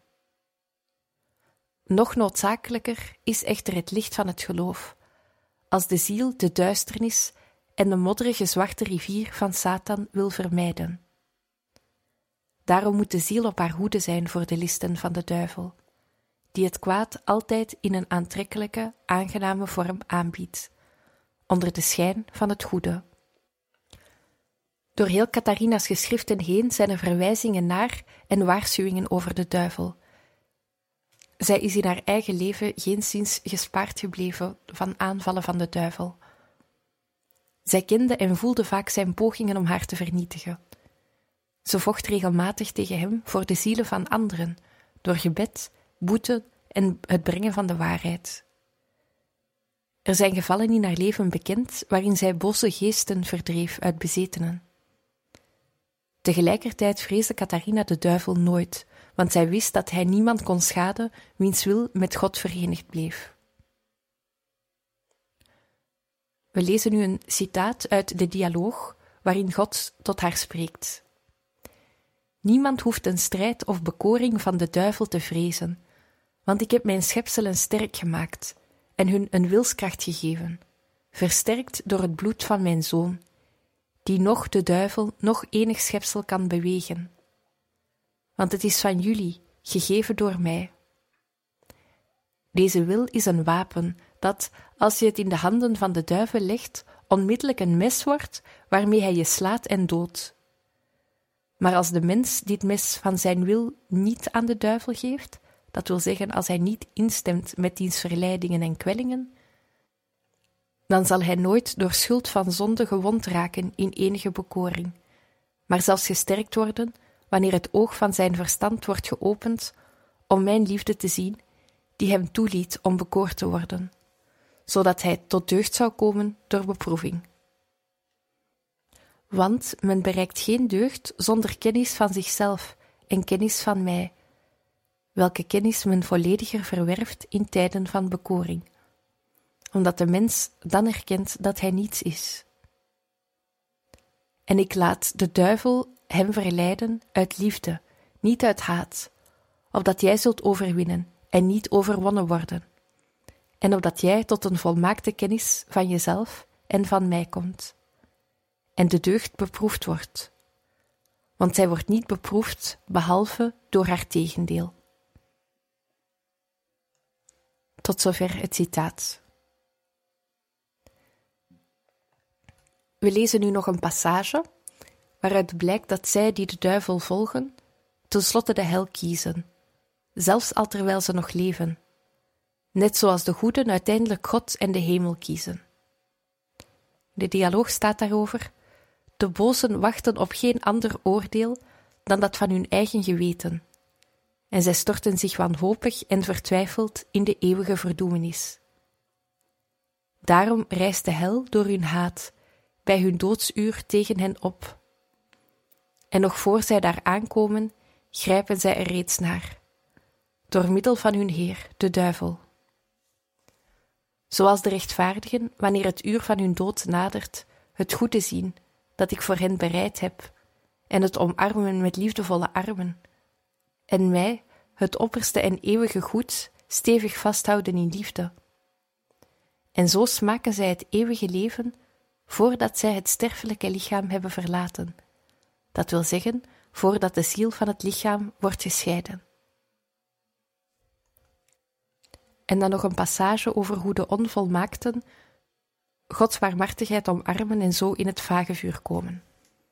C: Nog noodzakelijker is echter het licht van het geloof, als de ziel de duisternis en de modderige zwarte rivier van Satan wil vermijden. Daarom moet de ziel op haar hoede zijn voor de listen van de duivel, die het kwaad altijd in een aantrekkelijke, aangename vorm aanbiedt, onder de schijn van het goede. Door heel Catharina's geschriften heen zijn er verwijzingen naar en waarschuwingen over de duivel. Zij is in haar eigen leven geenszins gespaard gebleven van aanvallen van de duivel. Zij kende en voelde vaak zijn pogingen om haar te vernietigen. Ze vocht regelmatig tegen hem voor de zielen van anderen, door gebed, boete en het brengen van de waarheid. Er zijn gevallen in haar leven bekend waarin zij boze geesten verdreef uit bezetenen. Tegelijkertijd vreesde Catharina de duivel nooit, want zij wist dat hij niemand kon schaden wiens wil met God verenigd bleef. We lezen nu een citaat uit de dialoog waarin God tot haar spreekt. Niemand hoeft een strijd of bekoring van de duivel te vrezen, want ik heb mijn schepselen sterk gemaakt en hun een wilskracht gegeven, versterkt door het bloed van mijn Zoon, die noch de duivel, noch enig schepsel kan bewegen. Want het is van jullie, gegeven door mij. Deze wil is een wapen dat, als je het in de handen van de duivel legt, onmiddellijk een mes wordt waarmee hij je slaat en doodt. Maar als de mens dit mes van zijn wil niet aan de duivel geeft, dat wil zeggen als hij niet instemt met diens verleidingen en kwellingen, dan zal hij nooit door schuld van zonde gewond raken in enige bekoring, maar zelfs gesterkt worden wanneer het oog van zijn verstand wordt geopend om mijn liefde te zien, die hem toeliet om bekoord te worden, zodat hij tot deugd zou komen door beproeving. Want men bereikt geen deugd zonder kennis van zichzelf en kennis van mij, welke kennis men vollediger verwerft in tijden van bekoring, omdat de mens dan erkent dat hij niets is. En ik laat de duivel hem verleiden uit liefde, niet uit haat, opdat jij zult overwinnen en niet overwonnen worden, en opdat jij tot een volmaakte kennis van jezelf en van mij komt, en de deugd beproefd wordt, want zij wordt niet beproefd behalve door haar tegendeel. Tot zover het citaat. We lezen nu nog een passage waaruit blijkt dat zij die de duivel volgen, tenslotte de hel kiezen, zelfs al terwijl ze nog leven, net zoals de goeden uiteindelijk God en de hemel kiezen. De dialoog staat daarover: de bozen wachten op geen ander oordeel dan dat van hun eigen geweten, en zij storten zich wanhopig en vertwijfeld in de eeuwige verdoemenis. Daarom rijst de hel door hun haat bij hun doodsuur tegen hen op. En nog voor zij daar aankomen, grijpen zij er reeds naar, door middel van hun Heer, de duivel. Zoals de rechtvaardigen, wanneer het uur van hun dood nadert, het goede zien dat ik voor hen bereid heb, en het omarmen met liefdevolle armen, en mij, het opperste en eeuwige goed, stevig vasthouden in liefde. En zo smaken zij het eeuwige leven, voordat zij het sterfelijke lichaam hebben verlaten, dat wil zeggen, voordat de ziel van het lichaam wordt gescheiden. En dan nog een passage over hoe de onvolmaakten Gods barmhartigheid omarmen en zo in het vagevuur komen.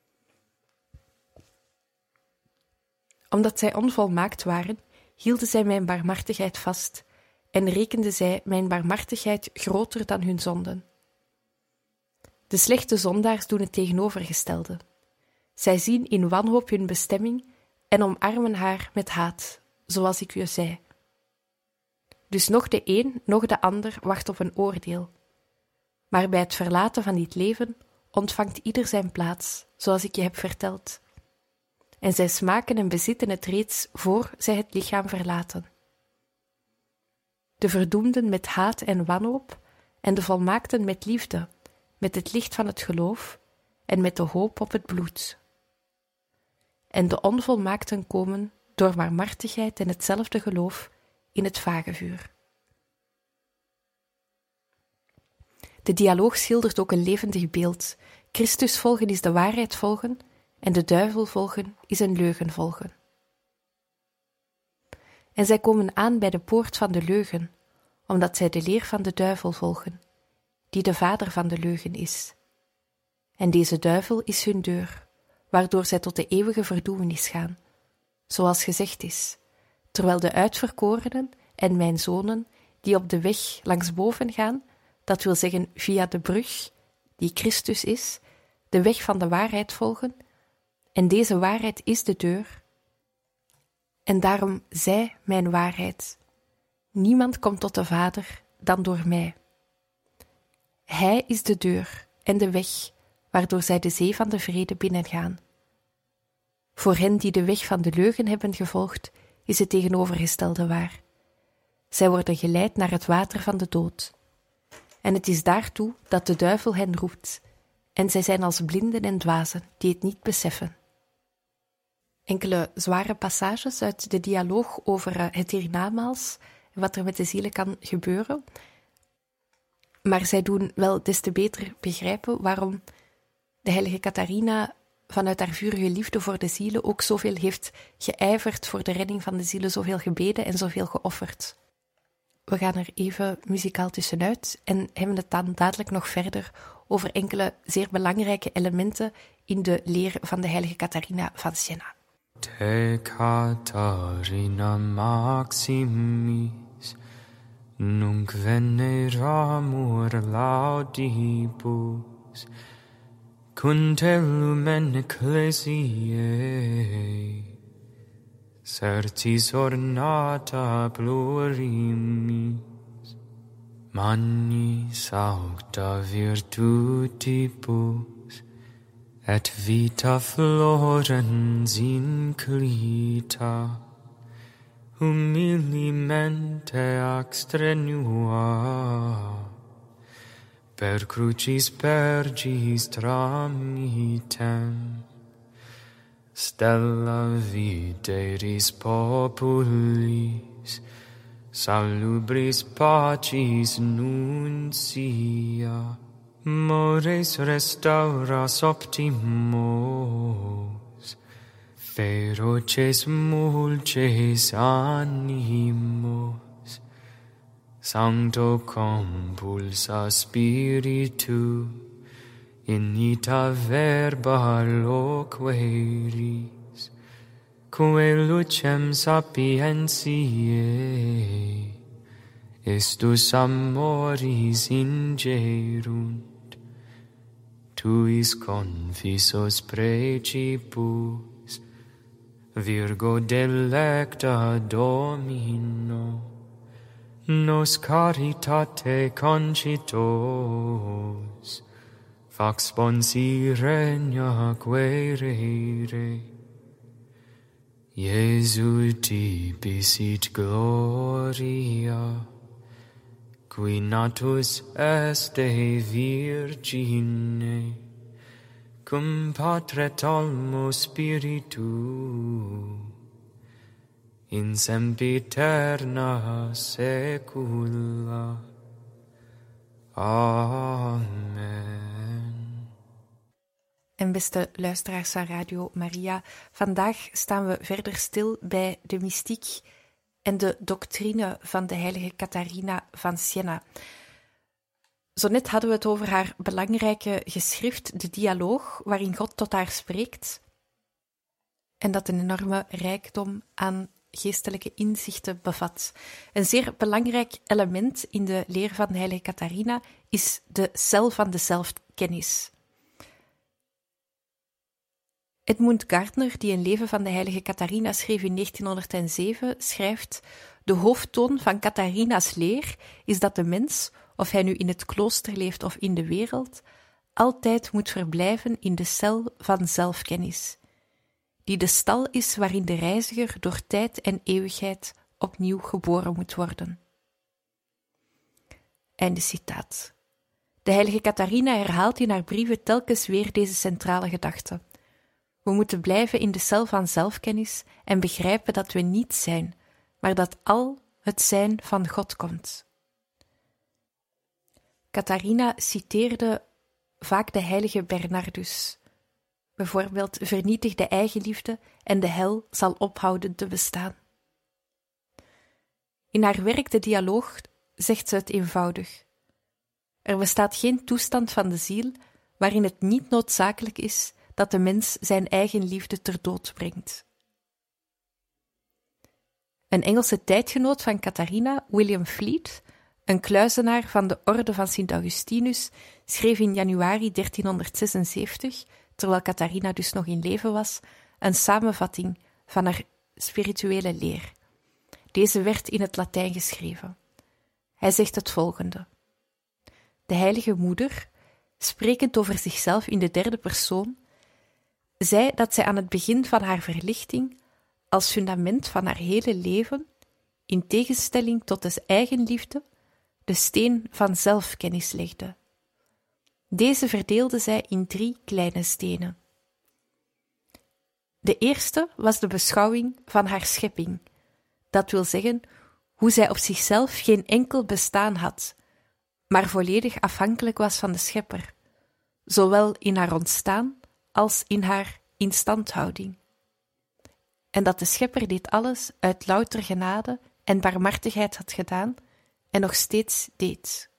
C: Omdat zij onvolmaakt waren, hielden zij mijn barmhartigheid vast en rekenden zij mijn barmhartigheid groter dan hun zonden. De slechte zondaars doen het tegenovergestelde. Zij zien in wanhoop hun bestemming en omarmen haar met haat, zoals ik u zei. Dus nog de een, nog de ander wacht op een oordeel. Maar bij het verlaten van dit leven ontvangt ieder zijn plaats, zoals ik je heb verteld. En zij smaken en bezitten het reeds voor zij het lichaam verlaten. De verdoemden met haat en wanhoop, en de volmaakten met liefde, met het licht van het geloof en met de hoop op het bloed. En de onvolmaakten komen door barmhartigheid en hetzelfde geloof in het vagevuur. De dialoog schildert ook een levendig beeld. Christus volgen is de waarheid volgen en de duivel volgen is een leugen volgen. En zij komen aan bij de poort van de leugen, omdat zij de leer van de duivel volgen, die de vader van de leugen is. En deze duivel is hun deur, waardoor zij tot de eeuwige verdoemenis gaan, zoals gezegd is, terwijl de uitverkorenen en mijn zonen, die op de weg langs boven gaan, dat wil zeggen via de brug, die Christus is, de weg van de waarheid volgen, en deze waarheid is de deur, en daarom zij mijn waarheid. Niemand komt tot de Vader dan door mij. Hij is de deur en de weg, waardoor zij de zee van de vrede binnengaan. Voor hen die de weg van de leugen hebben gevolgd, is het tegenovergestelde waar. Zij worden geleid naar het water van de dood. En het is daartoe dat de duivel hen roept, en zij zijn als blinden en dwazen die het niet beseffen. Enkele zware passages uit de dialoog over het hiernamaals en wat er met de zielen kan gebeuren, maar zij doen wel des te beter begrijpen waarom de heilige Catharina vanuit haar vurige liefde voor de zielen ook zoveel heeft geijverd voor de redding van de zielen, zoveel gebeden en zoveel geofferd. We gaan er even muzikaal tussenuit en hebben het dan dadelijk nog verder over enkele zeer belangrijke elementen in de leer van de heilige Catharina van Siena.
D: Te Catharina maximis, nunc veneramur laudibus, Cuntellumen ecclesiae, certis ornata plurimis, magnis aucta virtutibus, et vita florens inclita, humilimente extrenua, per crucis pergis tramitem, stella videris populis, salubris pacis nuncia, mores restauras optimos, feroces mulces animos, Sancto compulsa spiritu, in ita verba loqueris, quae lucem sapientiae, estus amoris ingerunt, tuis confisos precipus, Virgo delecta Domino, nos caritate concitos, fac sponsi regna quaerere. Iesu tibis it gloria, qui natus este virgine, cum Patre Almo Spiritu, in sempiterna secula. Amen.
C: En beste luisteraars van Radio Maria, vandaag staan we verder stil bij de mystiek en de doctrine van de heilige Catharina van Siena. Zo net hadden we het over haar belangrijke geschrift, de Dialoog, waarin God tot haar spreekt en dat een enorme rijkdom aan geestelijke inzichten bevat. Een zeer belangrijk element in de leer van de heilige Catharina is de cel van de zelfkennis. Edmund Gardner, die een leven van de heilige Catharina schreef in negentienhonderdzeven, schrijft: de hoofdtoon van Catharina's leer is dat de mens, of hij nu in het klooster leeft of in de wereld, altijd moet verblijven in de cel van zelfkennis, die de stal is waarin de reiziger door tijd en eeuwigheid opnieuw geboren moet worden. Einde citaat. De heilige Catharina herhaalt in haar brieven telkens weer deze centrale gedachte. We moeten blijven in de cel van zelfkennis en begrijpen dat we niet zijn, maar dat al het zijn van God komt. Catharina citeerde vaak de heilige Bernardus. Bijvoorbeeld, vernietig de eigenliefde en de hel zal ophouden te bestaan. In haar werk De Dialoog zegt ze het eenvoudig. Er bestaat geen toestand van de ziel waarin het niet noodzakelijk is dat de mens zijn eigen liefde ter dood brengt. Een Engelse tijdgenoot van Catharina, William Fleet, een kluizenaar van de orde van Sint Augustinus, schreef in januari dertienhonderdzesenzeventig, terwijl Catharina dus nog in leven was, een samenvatting van haar spirituele leer. Deze werd in het Latijn geschreven. Hij zegt het volgende: de heilige moeder, sprekend over zichzelf in de derde persoon, zei dat zij aan het begin van haar verlichting, als fundament van haar hele leven, in tegenstelling tot de eigenliefde, de steen van zelfkennis legde. Deze verdeelde zij in drie kleine stenen. De eerste was de beschouwing van haar schepping, dat wil zeggen hoe zij op zichzelf geen enkel bestaan had, maar volledig afhankelijk was van de schepper, zowel in haar ontstaan als in haar instandhouding. En dat de Schepper dit alles uit louter genade en barmhartigheid had gedaan en nog steeds deed.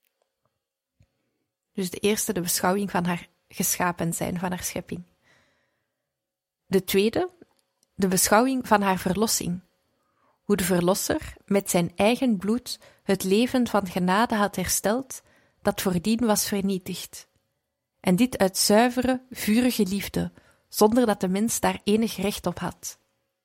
C: Dus de eerste, de beschouwing van haar geschapen zijn, van haar schepping. De tweede, de beschouwing van haar verlossing. Hoe de Verlosser met zijn eigen bloed het leven van genade had hersteld dat voordien was vernietigd. En dit uit zuivere, vurige liefde, zonder dat de mens daar enig recht op had.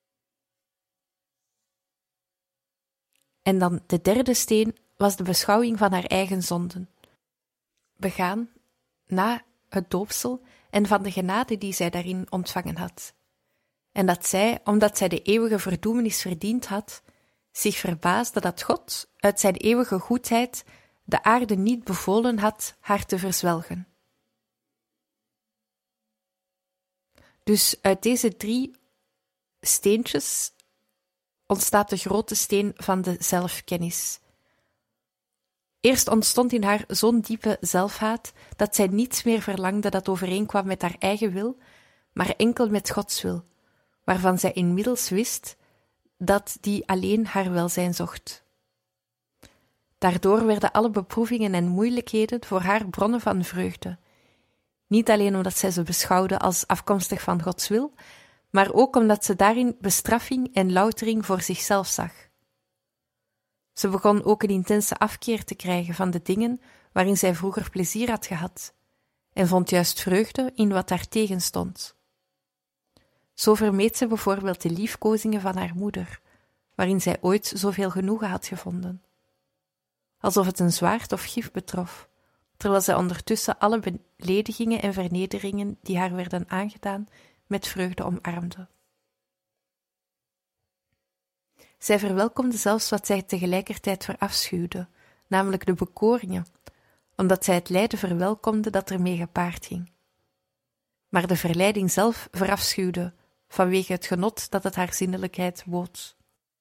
C: En dan de derde steen was de beschouwing van haar eigen zonden, begaan na het doopsel en van de genade die zij daarin ontvangen had. En dat zij, omdat zij de eeuwige verdoemenis verdiend had, zich verbaasde dat God uit zijn eeuwige goedheid de aarde niet bevolen had haar te verzwelgen. Dus uit deze drie steentjes ontstaat de grote steen van de zelfkennis. Eerst ontstond in haar zo'n diepe zelfhaat dat zij niets meer verlangde dat overeenkwam met haar eigen wil, maar enkel met Gods wil, waarvan zij inmiddels wist dat die alleen haar welzijn zocht. Daardoor werden alle beproevingen en moeilijkheden voor haar bronnen van vreugde, niet alleen omdat zij ze beschouwde als afkomstig van Gods wil, maar ook omdat ze daarin bestraffing en loutering voor zichzelf zag. Ze begon ook een intense afkeer te krijgen van de dingen waarin zij vroeger plezier had gehad, en vond juist vreugde in wat daar tegen stond. Zo vermeed ze bijvoorbeeld de liefkozingen van haar moeder, waarin zij ooit zoveel genoegen had gevonden. Alsof het een zwaard of gif betrof, terwijl zij ondertussen alle beledigingen en vernederingen die haar werden aangedaan met vreugde omarmde. Zij verwelkomde zelfs wat zij tegelijkertijd verafschuwde, namelijk de bekoringen, omdat zij het lijden verwelkomde dat ermee gepaard ging. Maar de verleiding zelf verafschuwde, vanwege het genot dat het haar zinnelijkheid bood.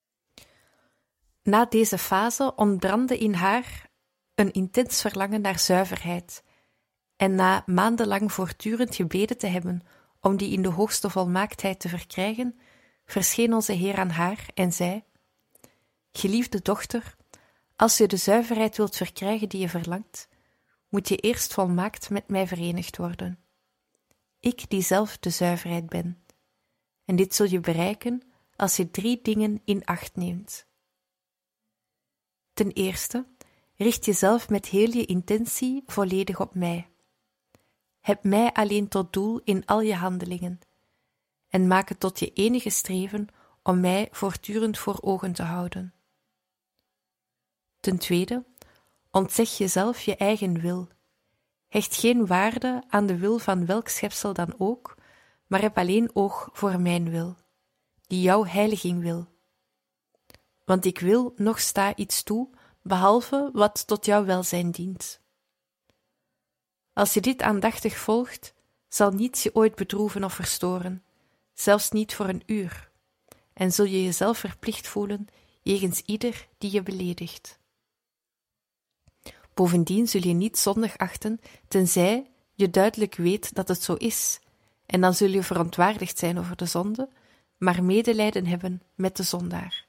C: Na deze fase ontbrandde in haar een intens verlangen naar zuiverheid, en na maandenlang voortdurend gebeden te hebben om die in de hoogste volmaaktheid te verkrijgen, verscheen onze Heer aan haar en zei: Geliefde dochter, als je de zuiverheid wilt verkrijgen die je verlangt, moet je eerst volmaakt met mij verenigd worden. Ik die zelf de zuiverheid ben. En dit zul je bereiken als je drie dingen in acht neemt. Ten eerste, richt jezelf met heel je intentie volledig op mij. Heb mij alleen tot doel in al je handelingen en maak het tot je enige streven om mij voortdurend voor ogen te houden. Ten tweede, ontzeg jezelf je eigen wil. Hecht geen waarde aan de wil van welk schepsel dan ook, maar heb alleen oog voor mijn wil, die jouw heiliging wil. Want ik wil noch sta iets toe, behalve wat tot jouw welzijn dient. Als je dit aandachtig volgt, zal niets je ooit bedroeven of verstoren, zelfs niet voor een uur, en zul je jezelf verplicht voelen jegens ieder die je beledigt. Bovendien zul je niet zondig achten, tenzij je duidelijk weet dat het zo is, en dan zul je verontwaardigd zijn over de zonde, maar medelijden hebben met de zondaar.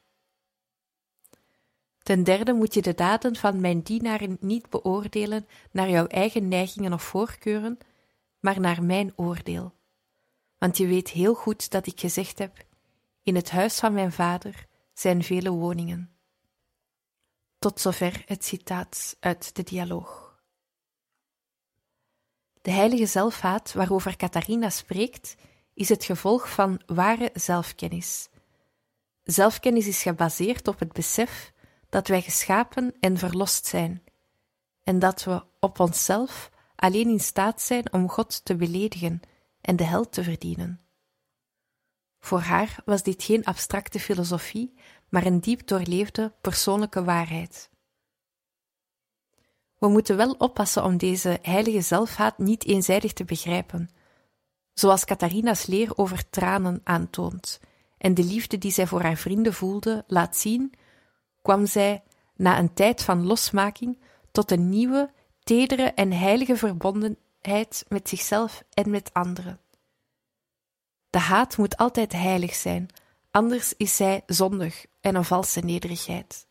C: Ten derde moet je de daden van mijn dienaren niet beoordelen naar jouw eigen neigingen of voorkeuren, maar naar mijn oordeel. Want je weet heel goed dat ik gezegd heb: in het huis van mijn vader zijn vele woningen. Tot zover het citaat uit de dialoog. De heilige zelfhaat waarover Catharina spreekt, is het gevolg van ware zelfkennis. Zelfkennis is gebaseerd op het besef dat wij geschapen en verlost zijn, en dat we op onszelf alleen in staat zijn om God te beledigen en de hel te verdienen. Voor haar was dit geen abstracte filosofie, maar een diep doorleefde persoonlijke waarheid. We moeten wel oppassen om deze heilige zelfhaat niet eenzijdig te begrijpen, zoals Catharina's leer over tranen aantoont en de liefde die zij voor haar vrienden voelde laat zien, kwam zij, na een tijd van losmaking, tot een nieuwe, tedere en heilige nederigheid met zichzelf en met anderen. De haat moet altijd heilig zijn, anders is zij zondig en een valse nederigheid.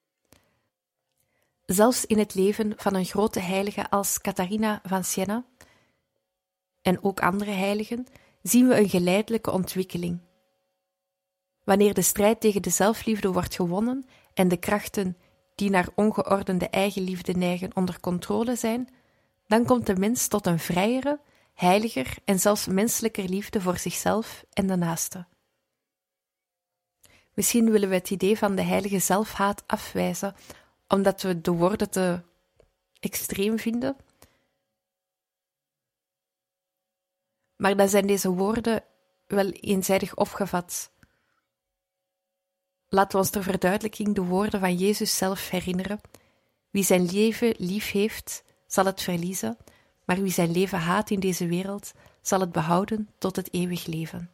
C: Zelfs in het leven van een grote heilige als Catharina van Siena en ook andere heiligen zien we een geleidelijke ontwikkeling. Wanneer de strijd tegen de zelfliefde wordt gewonnen en de krachten die naar ongeordende eigenliefde neigen onder controle zijn, dan komt de mens tot een vrijere, heiliger en zelfs menselijker liefde voor zichzelf en de naaste. Misschien willen we het idee van de heilige zelfhaat afwijzen, omdat we de woorden te extreem vinden. Maar dan zijn deze woorden wel eenzijdig opgevat. Laten we ons ter verduidelijking de woorden van Jezus zelf herinneren. Wie zijn leven lief heeft, zal het verliezen, maar wie zijn leven haat in deze wereld, zal het behouden tot het eeuwig leven.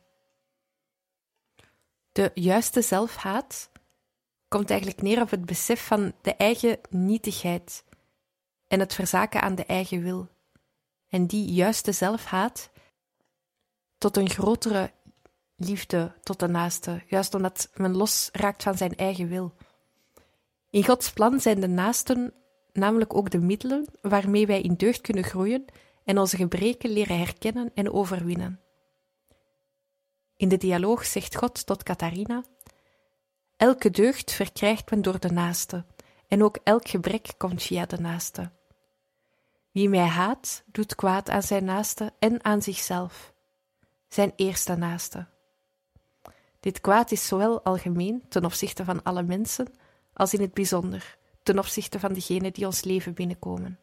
C: De juiste zelfhaat komt eigenlijk neer op het besef van de eigen nietigheid en het verzaken aan de eigen wil. En die juiste zelfhaat tot een grotere liefde tot de naaste, juist omdat men losraakt van zijn eigen wil. In Gods plan zijn de naasten namelijk ook de middelen waarmee wij in deugd kunnen groeien en onze gebreken leren herkennen en overwinnen. In de dialoog zegt God tot Catharina: elke deugd verkrijgt men door de naaste, en ook elk gebrek komt via de naaste. Wie mij haat, doet kwaad aan zijn naaste en aan zichzelf, zijn eerste naaste. Dit kwaad is zowel algemeen ten opzichte van alle mensen, als in het bijzonder ten opzichte van degenen die ons leven binnenkomen.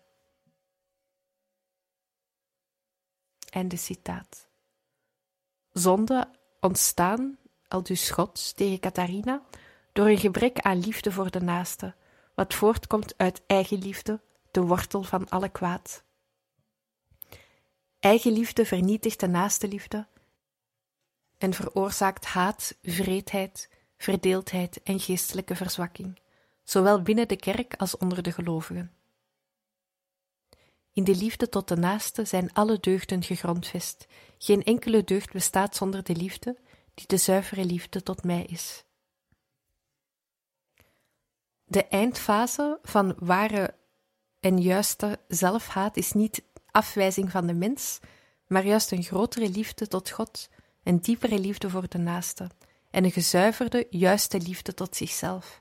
C: Einde citaat. Zonde ontstaan, aldus God tegen Catharina, door een gebrek aan liefde voor de naaste, wat voortkomt uit eigenliefde, de wortel van alle kwaad. Eigenliefde vernietigt de naastenliefde en veroorzaakt haat, wreedheid, verdeeldheid en geestelijke verzwakking, zowel binnen de kerk als onder de gelovigen. In de liefde tot de naaste zijn alle deugden gegrondvest. Geen enkele deugd bestaat zonder de liefde, die de zuivere liefde tot mij is. De eindfase van ware en juiste zelfhaat is niet afwijzing van de mens, maar juist een grotere liefde tot God, een diepere liefde voor de naaste en een gezuiverde, juiste liefde tot zichzelf.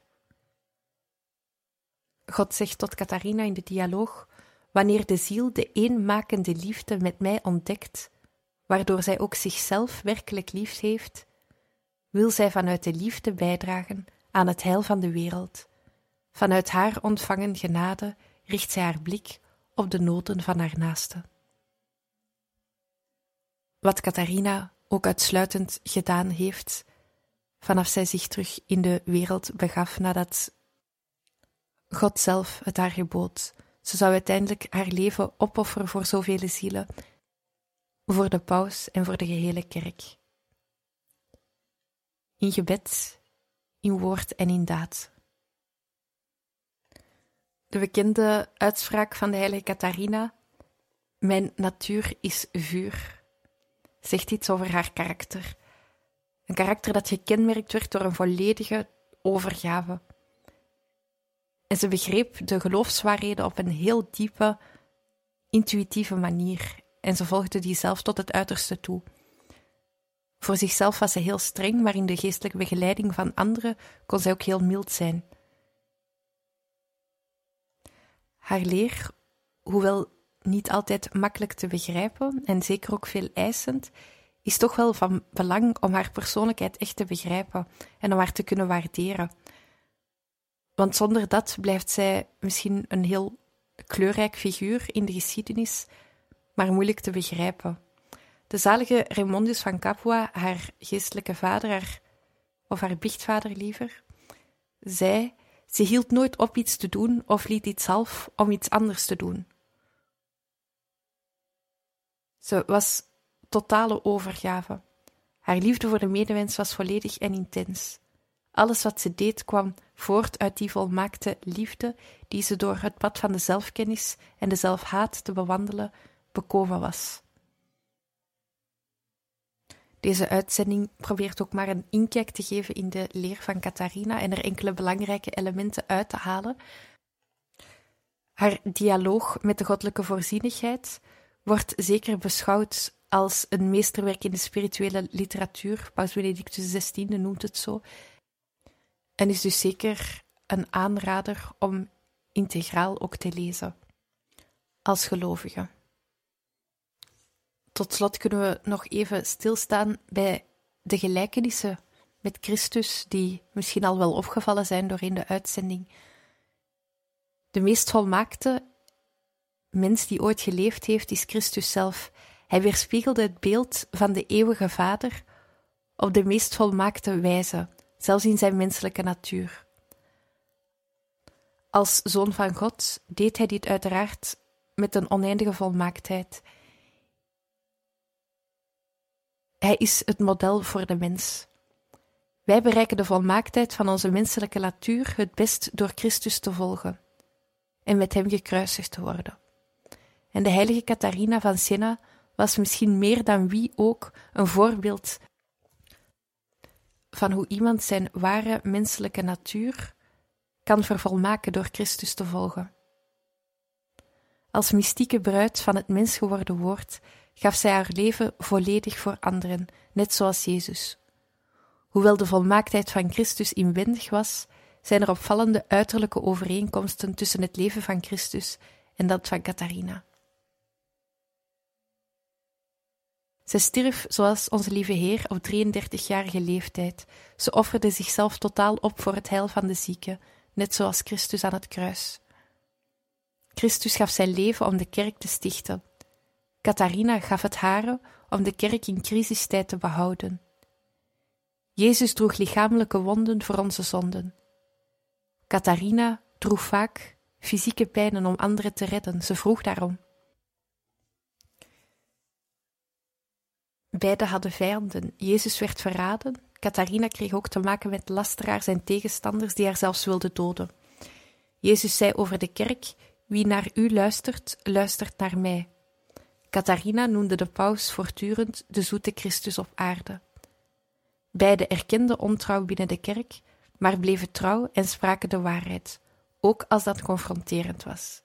C: God zegt tot Catharina in de dialoog: wanneer de ziel de eenmakende liefde met mij ontdekt, waardoor zij ook zichzelf werkelijk lief heeft, wil zij vanuit de liefde bijdragen aan het heil van de wereld. Vanuit haar ontvangen genade richt zij haar blik op de noden van haar naaste. Wat Catharina ook uitsluitend gedaan heeft, vanaf zij zich terug in de wereld begaf nadat God zelf het haar gebood. Ze zou uiteindelijk haar leven opofferen voor zoveel zielen, voor de paus en voor de gehele kerk. In gebed, in woord en in daad. De bekende uitspraak van de heilige Catharina: mijn natuur is vuur, zegt iets over haar karakter. Een karakter dat gekenmerkt werd door een volledige overgave. En ze begreep de geloofswaarheden op een heel diepe, intuïtieve manier. En ze volgde die zelf tot het uiterste toe. Voor zichzelf was ze heel streng, maar in de geestelijke begeleiding van anderen kon zij ook heel mild zijn. Haar leer, hoewel niet altijd makkelijk te begrijpen en zeker ook veel eisend, is toch wel van belang om haar persoonlijkheid echt te begrijpen en om haar te kunnen waarderen. Want zonder dat blijft zij misschien een heel kleurrijk figuur in de geschiedenis, maar moeilijk te begrijpen. De zalige Raymondus van Capua, haar geestelijke vader, haar, of haar biechtvader liever, zei: ze hield nooit op iets te doen of liet iets half om iets anders te doen. Ze was totale overgave. Haar liefde voor de medemens was volledig en intens. Alles wat ze deed kwam voort uit die volmaakte liefde die ze door het pad van de zelfkennis en de zelfhaat te bewandelen bekomen was. Deze uitzending probeert ook maar een inkijk te geven in de leer van Catharina en er enkele belangrijke elementen uit te halen. Haar dialoog met de goddelijke voorzienigheid wordt zeker beschouwd als een meesterwerk in de spirituele literatuur. Paus Benedictus zestiende noemt het zo. En is dus zeker een aanrader om integraal ook te lezen, als gelovige. Tot slot kunnen we nog even stilstaan bij de gelijkenissen met Christus, die misschien al wel opgevallen zijn door in de uitzending. De meest volmaakte mens die ooit geleefd heeft, is Christus zelf. Hij weerspiegelde het beeld van de eeuwige Vader op de meest volmaakte wijze, zelfs in zijn menselijke natuur. Als Zoon van God deed hij dit uiteraard met een oneindige volmaaktheid. Hij is het model voor de mens. Wij bereiken de volmaaktheid van onze menselijke natuur het best door Christus te volgen en met hem gekruisigd te worden. En de heilige Catharina van Siena was misschien meer dan wie ook een voorbeeld van hoe iemand zijn ware menselijke natuur kan vervolmaken door Christus te volgen. Als mystieke bruid van het mens geworden woord gaf zij haar leven volledig voor anderen, net zoals Jezus. Hoewel de volmaaktheid van Christus inwendig was, zijn er opvallende uiterlijke overeenkomsten tussen het leven van Christus en dat van Catharina. Zij stierf zoals onze lieve Heer op drieëndertigjarige leeftijd. Ze offerde zichzelf totaal op voor het heil van de zieken, net zoals Christus aan het kruis. Christus gaf zijn leven om de kerk te stichten. Catharina gaf het hare om de kerk in crisistijd te behouden. Jezus droeg lichamelijke wonden voor onze zonden. Catharina droeg vaak fysieke pijnen om anderen te redden. Ze vroeg daarom. Beiden hadden vijanden. Jezus werd verraden. Catharina kreeg ook te maken met lasteraars en tegenstanders die haar zelfs wilden doden. Jezus zei over de kerk: wie naar u luistert, luistert naar mij. Catharina noemde de paus voortdurend de zoete Christus op aarde. Beiden erkenden ontrouw binnen de kerk, maar bleven trouw en spraken de waarheid, ook als dat confronterend was.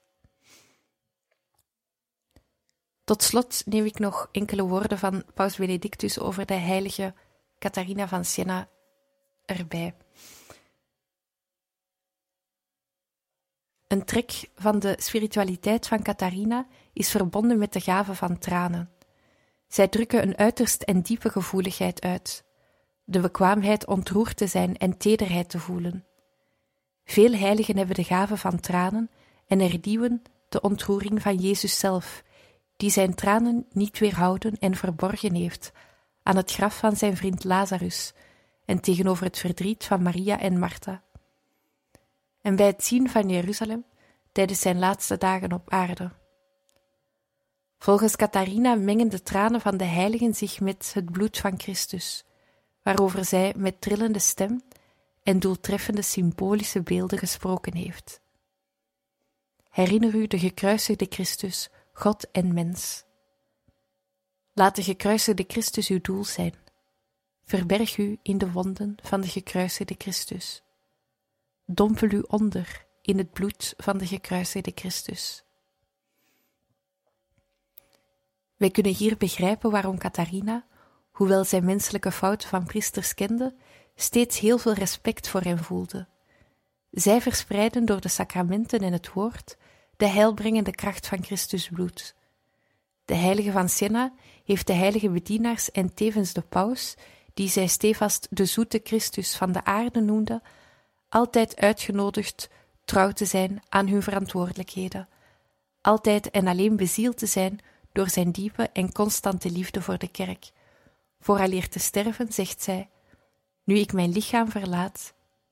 C: Tot slot neem ik nog enkele woorden van Paus Benedictus over de heilige Catharina van Siena erbij. Een trek van de spiritualiteit van Catharina is verbonden met de gave van tranen. Zij drukken een uiterst en diepe gevoeligheid uit, de bekwaamheid ontroerd te zijn en tederheid te voelen. Veel heiligen hebben de gave van tranen en hernieuwen de ontroering van Jezus zelf, die zijn tranen niet weerhouden en verborgen heeft aan het graf van zijn vriend Lazarus en tegenover het verdriet van Maria en Martha. En bij het zien van Jeruzalem tijdens zijn laatste dagen op aarde. Volgens Catharina mengen de tranen van de heiligen zich met het bloed van Christus, waarover zij met trillende stem en doeltreffende symbolische beelden gesproken heeft. Herinner u de gekruisigde Christus, God en mens. Laat de gekruisigde Christus uw doel zijn. Verberg u in de wonden van de gekruisigde Christus. Dompel u onder in het bloed van de gekruisigde Christus. Wij kunnen hier begrijpen waarom Catharina, hoewel zij menselijke fouten van priesters kende, steeds heel veel respect voor hen voelde. Zij verspreiden door de sacramenten en het woord de heilbrengende kracht van Christus bloed. De heilige van Siena heeft de heilige bedienaars en tevens de paus, die zij stevast de zoete Christus van de aarde noemde, altijd uitgenodigd trouw te zijn aan hun verantwoordelijkheden, altijd en alleen bezield te zijn door zijn diepe en constante liefde voor de kerk. Vooraleer te sterven, zegt zij, nu ik mijn lichaam verlaat,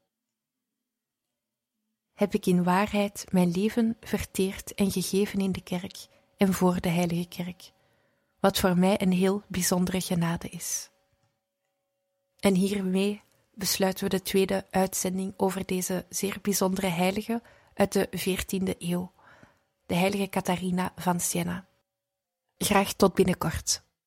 C: heb ik in waarheid mijn leven verteerd en gegeven in de kerk en voor de heilige kerk, wat voor mij een heel bijzondere genade is. En hiermee besluiten we de tweede uitzending over deze zeer bijzondere heilige uit de veertiende eeuw, de heilige Catharina van Siena. Graag tot binnenkort.